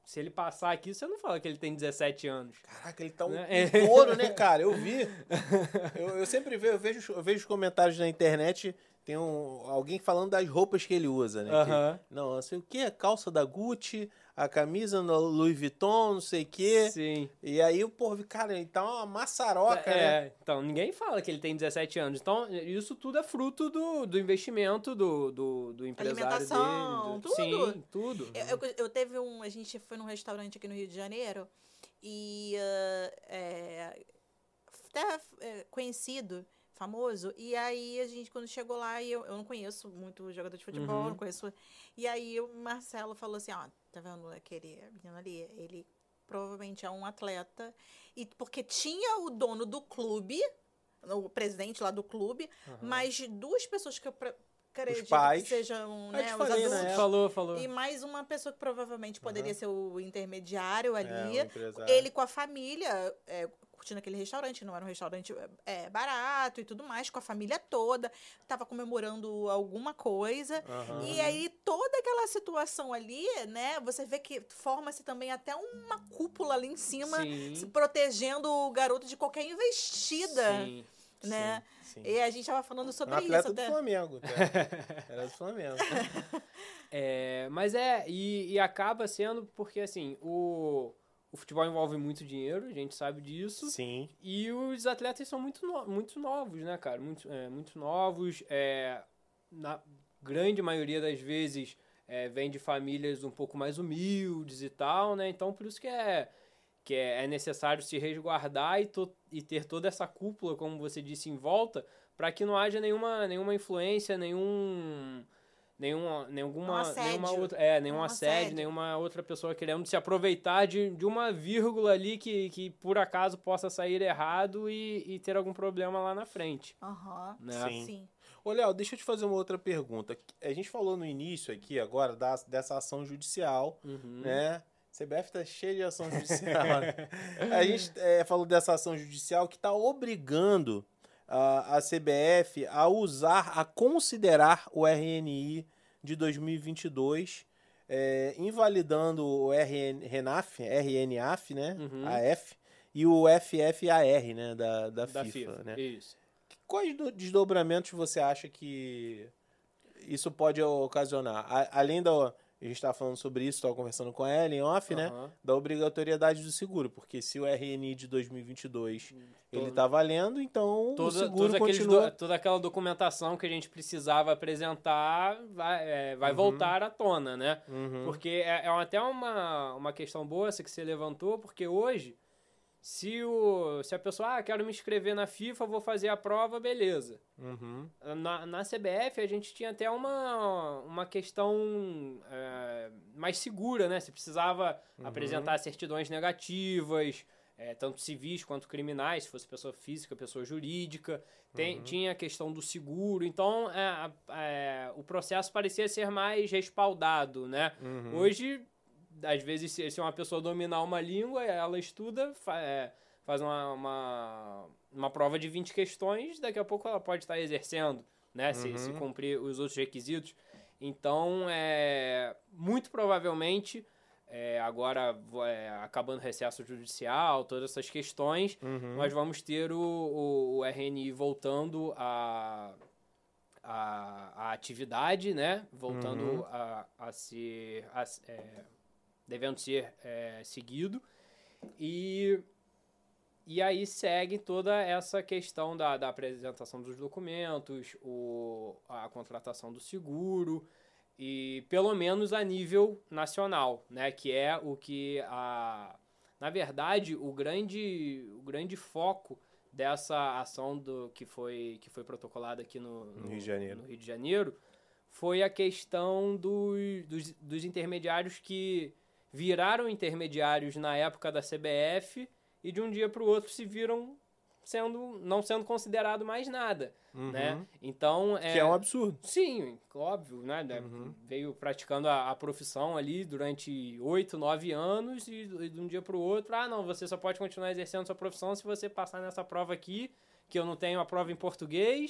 se ele passar aqui, você não fala que ele tem dezessete anos. Caraca, ele tá um Né? touro, né, cara? Eu vi. Eu, eu sempre vejo, eu vejo, eu vejo os comentários na internet, tem um, alguém falando das roupas que ele usa, né? Aham. Que, não, não sei o que, a calça da Gucci, a camisa no Louis Vuitton, não sei o quê. Sim. E aí, pô, cara, ele tá uma maçaroca, né? É, então, ninguém fala que ele tem dezessete anos. Então, isso tudo é fruto do, do investimento do, do, do empresário Alimentação, dele. tudo. Sim, tudo. Eu, eu, eu teve um... A gente foi num restaurante aqui no Rio de Janeiro e... Uh, é, até é, conhecido, famoso. E aí, a gente, quando chegou lá, eu, eu não conheço muito jogador de futebol, Uhum. não conheço... E aí, o Marcelo falou assim, ó, tá vendo aquele menino ali? Ele provavelmente é um atleta. E porque tinha o dono do clube, o presidente lá do clube, Uhum. mas duas pessoas que eu pre- acredito pais. que sejam, Eu né, te os falei, adultos. né? Falou, falou. E mais uma pessoa que provavelmente poderia Uhum. ser o intermediário ali. É, o empresário. Ele com a família, é, curtindo aquele restaurante, não era um restaurante é, barato e tudo mais, com a família toda. Tava comemorando alguma coisa. Aham. E aí, toda aquela situação ali, né? Você vê que forma-se também até uma cúpula ali em cima, Sim. se protegendo o garoto de qualquer investida, Sim. né? Sim. E a gente tava falando Um sobre atleta isso do até. Flamengo. Tá? Era do Flamengo. É, mas é, e, e acaba sendo porque, assim, o, o futebol envolve muito dinheiro, a gente sabe disso. Sim. E os atletas são muito, no, muito novos, né, cara? Muito, é, muito novos. É, na grande maioria das vezes é, vem de famílias um pouco mais humildes e tal, né? Então, por isso que é, que é, é necessário se resguardar e, to, e ter toda essa cúpula, como você disse, em volta, para que não haja nenhuma, nenhuma influência, nenhum... Nenhuma, nenhuma, Um assédio. nenhuma outra, é, nenhum Um assédio, assédio. nenhuma outra pessoa querendo se aproveitar de, de uma vírgula ali que, que por acaso possa sair errado e, e ter algum problema lá na frente. Aham, Né? Sim. sim. Ô, Léo, deixa eu te fazer uma outra pergunta. A gente falou no início aqui, agora, da, dessa ação judicial, Uhum. né? C B F tá cheio de ação judicial. Né? A gente é, falou dessa ação judicial que está obrigando a, a C B F a usar, a considerar o R N I de dois mil e vinte e dois, é, invalidando o R N, RENAF, R N A F, né? Uhum. A F, e o F F A R, né? Da, da, Da FIFA, FIFA, né? isso. Quais do- desdobramentos você acha que isso pode ocasionar? A- além da... A gente estava falando sobre isso, estava conversando com ela em off, né? Aham. Da obrigatoriedade do seguro. Porque se o R N I de dois mil e vinte e dois ele Todo- está valendo, então o Toda, seguro todos aqueles continua... do- toda aquela documentação que a gente precisava apresentar vai, é, vai Uhum. voltar à tona, né? Uhum. Porque é, é até uma, uma questão boa essa que você levantou, porque hoje, se, o, se a pessoa, ah, quero me inscrever na FIFA, vou fazer a prova, beleza. Uhum. Na, na C B F, a gente tinha até uma, uma questão é, mais segura, né? Você precisava Uhum. apresentar certidões negativas, é, tanto civis quanto criminais, se fosse pessoa física, pessoa jurídica. Tem, Uhum. Tinha a questão do seguro. Então, é, a- é, o processo parecia ser mais respaldado, né? Uhum. Hoje, às vezes, se se uma pessoa dominar uma língua, ela estuda, fa- é, faz uma, uma, uma prova de vinte questões, daqui a pouco ela pode estar exercendo, né? Se, se Uhum. cumprir os outros requisitos. Então, é, muito provavelmente, é, agora é, acabando o recesso judicial, todas essas questões, Uhum. nós vamos ter o, o, o R N I voltando a, a, a atividade, né? Voltando Uhum. a, a ser... a- é, devendo ser é, seguido. E, e aí segue toda essa questão da, da apresentação dos documentos, o, a contratação do seguro, e pelo menos a nível nacional, né? Que é o que a... Na verdade, o grande, o grande foco dessa ação do, que, foi, que foi protocolada aqui no, No Rio de Janeiro. no Rio de Janeiro foi a questão dos, dos, dos intermediários que viraram intermediários na época da C B F e de um dia para o outro se viram sendo, não sendo considerado mais nada, Uhum. né? Então, Que é um absurdo. Sim, óbvio, né? Uhum. Veio praticando a, a profissão ali durante oito, nove anos e, e de um dia para o outro, ah, não, você só pode continuar exercendo sua profissão se você passar nessa prova aqui, que eu não tenho a prova em português,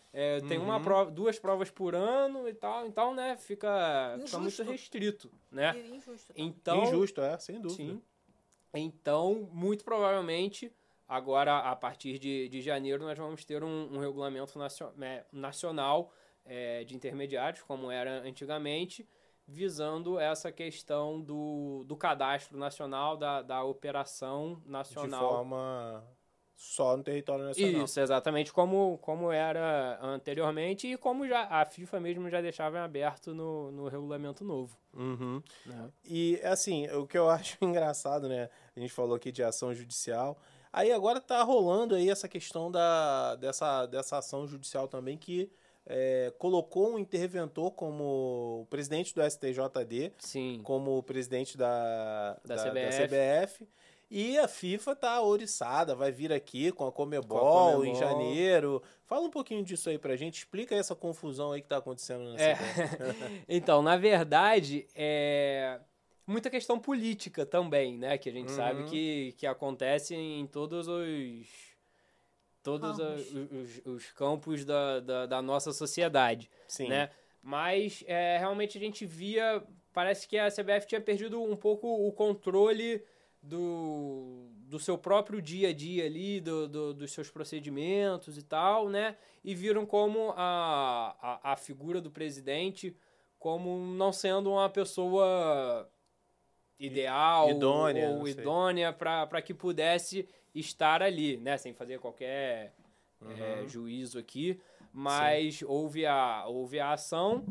É, tem uma Uhum. prova, duas provas por ano e tal, então, né, fica, fica muito Injusto. restrito, né? E injusto. tá? Então, Injusto, é, sem dúvida. sim. Então, muito provavelmente, agora, a partir de, de janeiro, nós vamos ter um, um regulamento nacio, é, nacional é, de intermediários, como era antigamente, visando essa questão do, do cadastro nacional, da, da operação De nacional. forma só no território nacional. Isso, exatamente como, como era anteriormente e como já a FIFA mesmo já deixava em aberto no, no regulamento novo. Uhum. Né? E, assim, o que eu acho engraçado, né? A gente falou aqui de ação judicial. Aí agora tá rolando aí essa questão da, dessa, dessa ação judicial também que é, colocou um interventor como o presidente do S T J D, Sim, como o presidente da, Da da, C B F. da C B F. E a FIFA tá ouriçada, vai vir aqui com a Comebol, Com a Comebol. em janeiro. Fala um pouquinho disso aí pra gente, explica essa confusão aí que tá acontecendo na É. C B F. Então, na verdade, é muita questão política também, né? Que a gente Uhum. sabe que, que acontece em todos os todos Campos. os, os, os campos da, da, da nossa sociedade, Sim. né? Mas é, realmente a gente via, parece que a C B F tinha perdido um pouco o controle do, do seu próprio dia a dia ali, do, do, dos seus procedimentos e tal, né? E viram como a, a, a figura do presidente como não sendo uma pessoa ideal Idônea, ou, não ou sei. idônea para que pudesse estar ali, né? Sem fazer qualquer é, juízo aqui. Mas houve a, houve a ação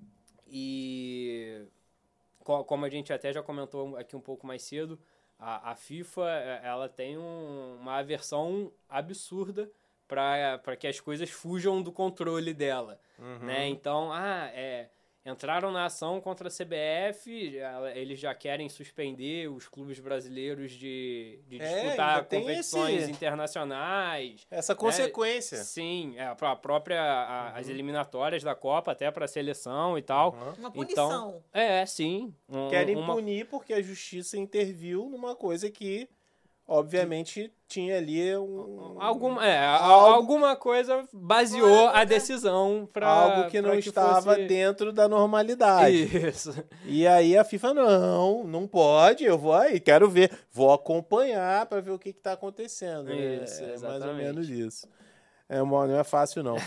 e, co- como a gente até já comentou aqui um pouco mais cedo, a, a FIFA eh, ela tem um- uma aversão absurda para que as coisas fujam do controle dela, Uhum. né? Então, ah, é, entraram na ação contra a C B F, ela- eles já querem suspender os clubes brasileiros de, de É, ainda disputar tem competições esse- internacionais. Essa né? consequência. Sim, é, a própria a- as eliminatórias da Copa até para a seleção e tal. Uhum. Uma Então, punição. é, sim. um- Querem uma, punir porque a justiça interviu numa coisa que, obviamente, tinha ali um... Alguma, é, a- Algo- alguma coisa baseou Fora a da- decisão para algo que não estava fosse... dentro da normalidade. Isso. E aí a FIFA, não, não pode, eu vou aí, quero ver, vou acompanhar para ver o que está acontecendo. Né? Isso, é mais ou exatamente. menos isso. É, uma- não é fácil, não.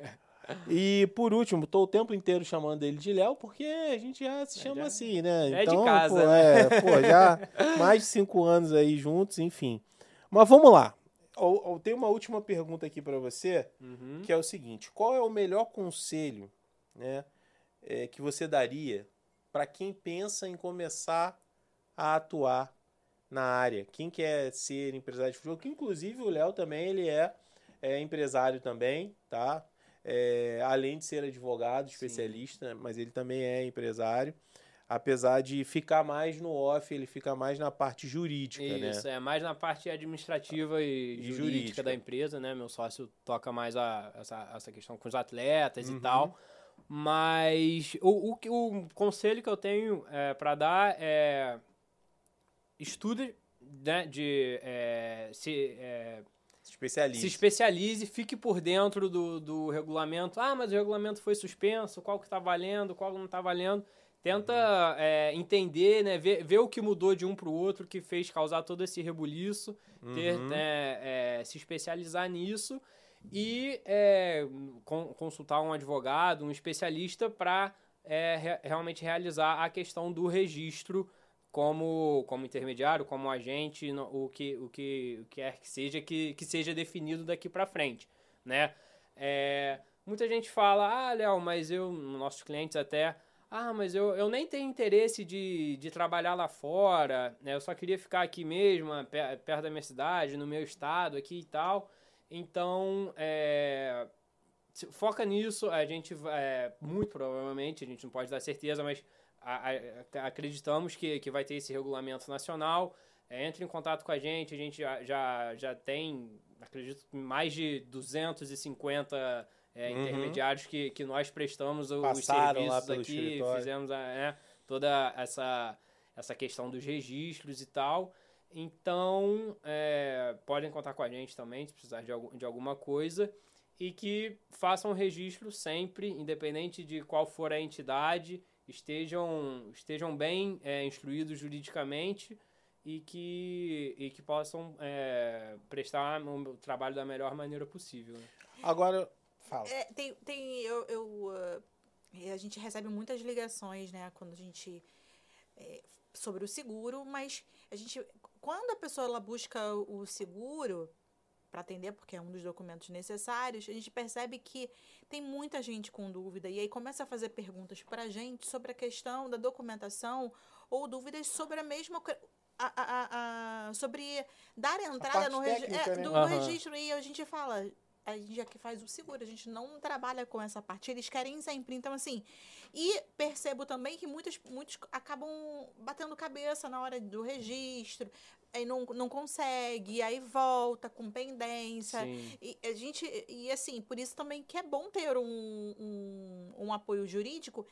E por último, tô o tempo inteiro chamando ele de Léo, porque a gente já se chama já- assim, né? já é de Então, casa, pô, né? é, pô, já mais de cinco anos aí juntos, enfim. Mas vamos lá. Eu, eu tenho uma última pergunta aqui para você, Uhum. que é o seguinte: qual é o melhor conselho, né, é, que você daria para quem pensa em começar a atuar na área? Quem quer ser empresário de futebol? Que inclusive o Léo também ele é, é empresário também, tá? É, além de ser advogado, especialista, mas ele também é empresário. Apesar de ficar mais no off, ele fica mais na parte jurídica, Isso, né? é mais na parte administrativa e, E jurídica, jurídica. da empresa, né? Meu sócio toca mais a, essa, essa questão com os atletas Uhum. e tal. Mas o, o, que- o conselho que eu tenho é, para dar é estude, né? De é, se, é, Especialista. se especialize, fique por dentro do, do regulamento. Ah, mas o regulamento foi suspenso, qual que tá valendo, qual não tá valendo. Tenta é, entender, né, ver, ver o que mudou de um para o outro, que fez causar todo esse rebuliço, ter, Uhum. né, é, se especializar nisso e é, con- consultar um advogado, um especialista para realmente realizar a questão do registro como, como intermediário, como agente, no- o que, o que o que quer que seja, que, que seja definido daqui para frente, né? É, muita gente fala, ah, Léo, mas eu, nossos clientes até, ah, mas eu, eu nem tenho interesse de, de trabalhar lá fora, né? Eu só queria ficar aqui mesmo, pe- perto da minha cidade, no meu estado aqui e tal. Então, é, se- foca nisso, a gente, é, muito provavelmente, a gente não pode dar certeza, mas a- a- acreditamos que, que vai ter esse regulamento nacional. É, entre em contato com a gente, a gente já, já, já tem, acredito, mais de duzentos e cinquenta é, Uhum. intermediários que, que nós prestamos os Passaram lá serviços pelo aqui, escritório. fizemos a, né, toda essa, essa questão dos registros e tal. Então, é, podem contar com a gente também, se precisar de, algum, de alguma coisa. e que façam registro sempre, independente de qual for a entidade, estejam, estejam bem é, instruídos juridicamente e que, e que possam é, prestar o trabalho da melhor maneira possível. Né? Agora, fala. É, tem, tem, eu, eu, uh, a gente recebe muitas ligações, né, quando a gente, é, sobre o seguro, mas a gente, quando a pessoa ela busca o seguro para atender, porque é um dos documentos necessários, a gente percebe que tem muita gente com dúvida e aí começa a fazer perguntas para a gente sobre a questão da documentação ou dúvidas sobre a mesma a, a, a, sobre dar entrada no, regi técnica, é, né? do Uhum. registro e a gente fala, a gente aqui faz o seguro, a gente não trabalha com essa parte, eles querem sempre, então assim, e percebo também que muitos, muitos acabam batendo cabeça na hora do registro, aí não, não consegue, aí volta com pendência, Sim. e a gente, e assim, por isso também que é bom ter um, um, um apoio jurídico,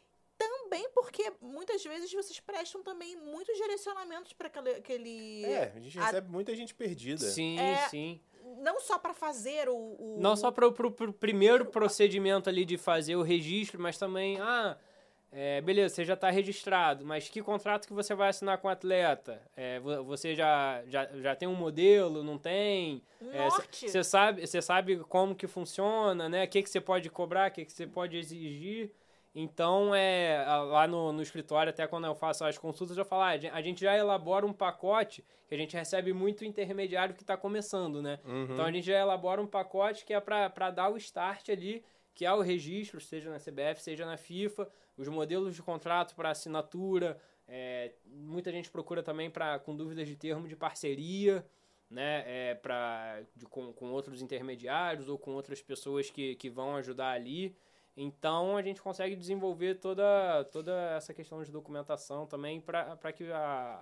também porque muitas vezes vocês prestam também muitos direcionamentos para aquele, aquele... É, a gente recebe a, muita gente perdida. Sim, é, sim. Não só para fazer o, o... Não só para o primeiro procedimento ali de fazer o registro, mas também, ah, é, beleza, você já está registrado, mas que contrato que você vai assinar com o atleta? É, você já, já, já tem um modelo, não tem? Você é, sabe, você sabe como que funciona, né? O que, que você pode cobrar, o que, que você pode exigir? Então, é, lá no, no escritório, até quando eu faço as consultas, eu falo, ah, a gente já elabora um pacote, que a gente recebe muito intermediário que está começando, né? Uhum. Então, a gente já elabora um pacote que é para dar o start ali, que é o registro, seja na C B F, seja na FIFA, os modelos de contrato para assinatura, é, muita gente procura também pra, com dúvidas de termo de parceria, né? É, pra, de, com, com outros intermediários ou com outras pessoas que, que vão ajudar ali. Então, a gente consegue desenvolver toda, toda essa questão de documentação também para que a,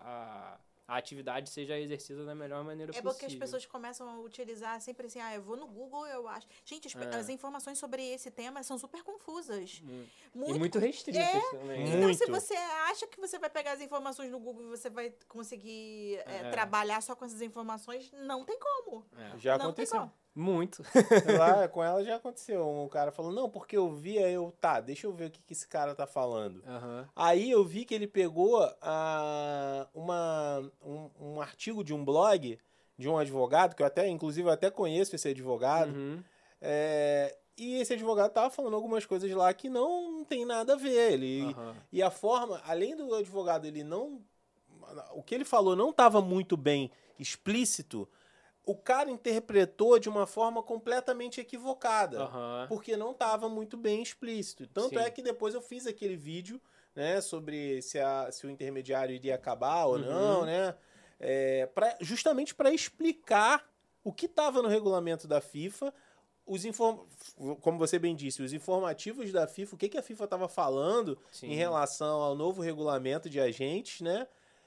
a, a atividade seja exercida da melhor maneira é possível. É porque as pessoas começam a utilizar sempre assim, ah, eu vou no Google, eu acho... Gente, as, é. as informações sobre esse tema são super confusas. Hum. Muito, e muito restritas é, também. Então, muito. se você acha que você vai pegar as informações no Google e você vai conseguir é, É. trabalhar só com essas informações, não tem como. É. Já não aconteceu. Tem como. Muito. Lá com ela já aconteceu. Um cara falou, não, porque eu via, eu, tá, deixa eu ver o que, que esse cara tá falando. Uhum. Aí eu vi que ele pegou a, uma, um, um artigo de um blog de um advogado, que eu até, inclusive, eu até conheço esse advogado, Uhum. é, e esse advogado tava falando algumas coisas lá que não tem nada a ver. Ele, Uhum. E a forma, além do advogado, ele não... O que ele falou não estava muito bem explícito, o cara interpretou de uma forma completamente equivocada, Uhum. porque não estava muito bem explícito. Tanto Sim. é que depois eu fiz aquele vídeo, né, sobre se, a, se o intermediário iria acabar ou Uhum. não, né, é, pra, justamente para explicar o que estava no regulamento da FIFA, os inform... como você bem disse, os informativos da FIFA, o que, que a FIFA estava falando Sim. em relação ao novo regulamento de agentes, né?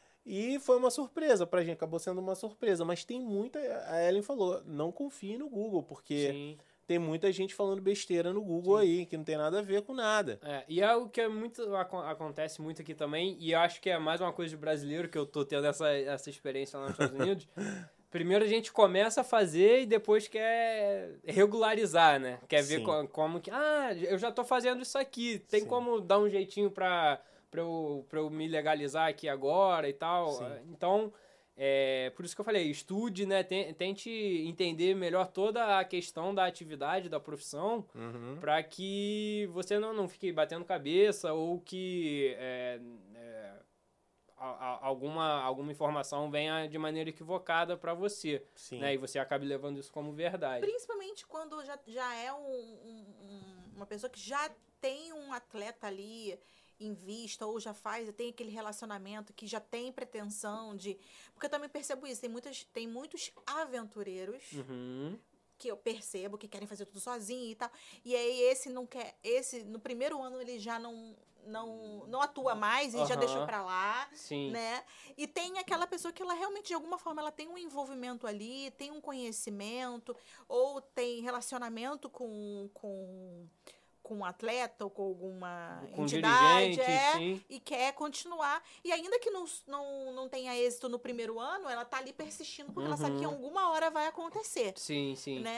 E foi uma surpresa pra gente, acabou sendo uma surpresa. Mas tem muita, a Ellen falou, não confie no Google, porque Sim. tem muita gente falando besteira no Google Sim. aí, que não tem nada a ver com nada. É, e é o que é muito, acontece muito aqui também, e eu acho que é mais uma coisa de brasileiro, que eu tô tendo essa, essa experiência lá nos Estados Unidos. Primeiro a gente começa a fazer e depois quer regularizar, né? Quer ver co como que... Ah, eu já tô fazendo isso aqui, tem Sim. como dar um jeitinho pra... Pra eu, pra eu me legalizar aqui agora e tal. Sim. Então, é, por isso que eu falei, estude, né? Tente entender melhor toda a questão da atividade, da profissão, uhum. para que você não, não fique batendo cabeça ou que é, é, a, a, alguma, alguma informação venha de maneira equivocada para você. Sim. Né? E você acabe levando isso como verdade. Principalmente quando já, já é um, um, uma pessoa que já tem um atleta ali em vista, ou já faz, tem aquele relacionamento que já tem pretensão de... Porque eu também percebo isso, tem, muitas, tem muitos aventureiros uhum. que eu percebo que querem fazer tudo sozinho e tal, e aí esse não quer, esse no primeiro ano ele já não, não, não atua mais e uhum. já deixou pra lá, Sim. né? E tem aquela pessoa que ela realmente, de alguma forma, ela tem um envolvimento ali, tem um conhecimento, ou tem relacionamento com... com com um atleta ou com alguma com entidade, dirigente, é, sim. e quer continuar. E ainda que não, não, não tenha êxito no primeiro ano, ela tá ali persistindo, porque uhum. ela sabe que em alguma hora vai acontecer. Sim, sim. Né?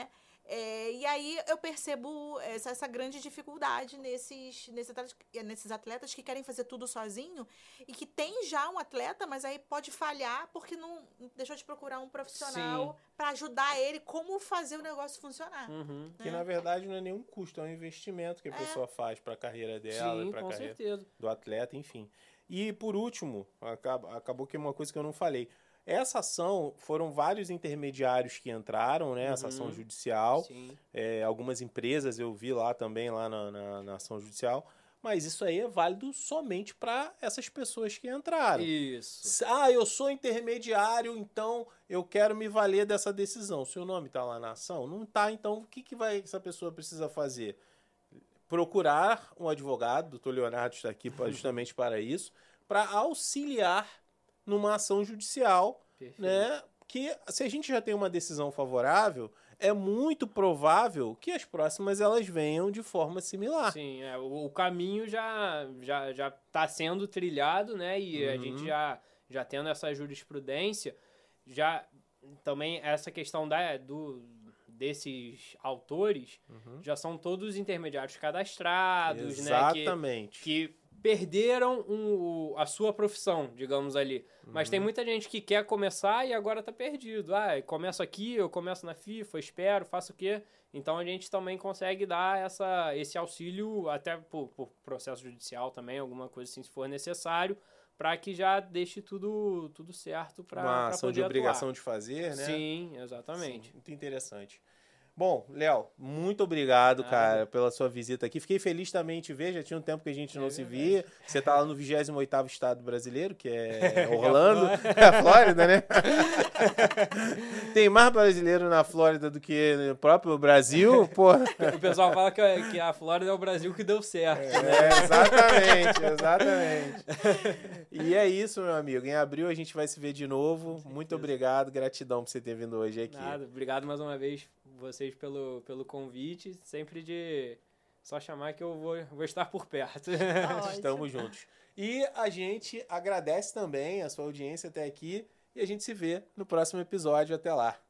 É, e aí eu percebo essa, essa grande dificuldade nesses, nesses, atletas, nesses atletas que querem fazer tudo sozinho e que tem já um atleta, mas aí pode falhar porque não deixou de procurar um profissional para ajudar ele como fazer o negócio funcionar. Uhum. Que na verdade não é nenhum custo, é um investimento que a É. pessoa faz para a carreira dela, Sim, para a com carreira certeza. do atleta, enfim. E por último, acaba- acabou que é uma coisa que eu não falei. Essa ação, foram vários intermediários que entraram, né? Essa ação Uhum. judicial. Sim. É, algumas empresas eu vi lá também, lá na, na, na ação judicial. Mas isso aí é válido somente para essas pessoas que entraram. Isso. Ah, eu sou intermediário, então eu quero me valer dessa decisão. Seu nome está lá na ação? Não está, então o que, que vai, essa pessoa precisa fazer? Procurar um advogado, o doutor Leonardo está aqui pra- justamente para isso, para auxiliar numa ação judicial, Perfeito. né? Que se a gente já tem uma decisão favorável, é muito provável que as próximas elas venham de forma similar. Sim, é, o, o caminho já já já está sendo trilhado, né? E a Uhum. gente já já tendo essa jurisprudência, já também essa questão da do desses autores Uhum. já são todos intermediários cadastrados, né? Exatamente. Que, que perderam um, o- a sua profissão, digamos ali. Mas Uhum. tem muita gente que quer começar e agora tá perdido. Ah, eu começo aqui, eu começo na FIFA, espero, faço o quê? Então a gente também consegue dar essa, esse auxílio, até por, por processo judicial também, alguma coisa assim, se for necessário, para que já deixe tudo, tudo certo para Uma poder ação de atuar. obrigação de fazer, né? Sim, exatamente. Sim, muito interessante. Bom, Léo, muito obrigado, Nada. cara, pela sua visita aqui. Fiquei feliz também em te ver, já tinha um tempo que a gente não É se verdade. via. Você tá lá no vigésimo oitavo estado brasileiro, que é Orlando, é a Flórida, né? Tem mais brasileiro na Flórida do que no próprio Brasil, pô. O pessoal fala que, a- que a Flórida é o Brasil que deu certo. É, exatamente, exatamente. E é isso, meu amigo. Em abril a gente vai se ver de novo. Muito obrigado, gratidão por você ter vindo hoje aqui. Nada, obrigado mais uma vez vocês pelo, pelo convite. Sempre de só chamar que eu vou, vou estar por perto. Tá ótimo. Estamos juntos. E a gente agradece também a sua audiência até aqui e a gente se vê no próximo episódio. Até lá.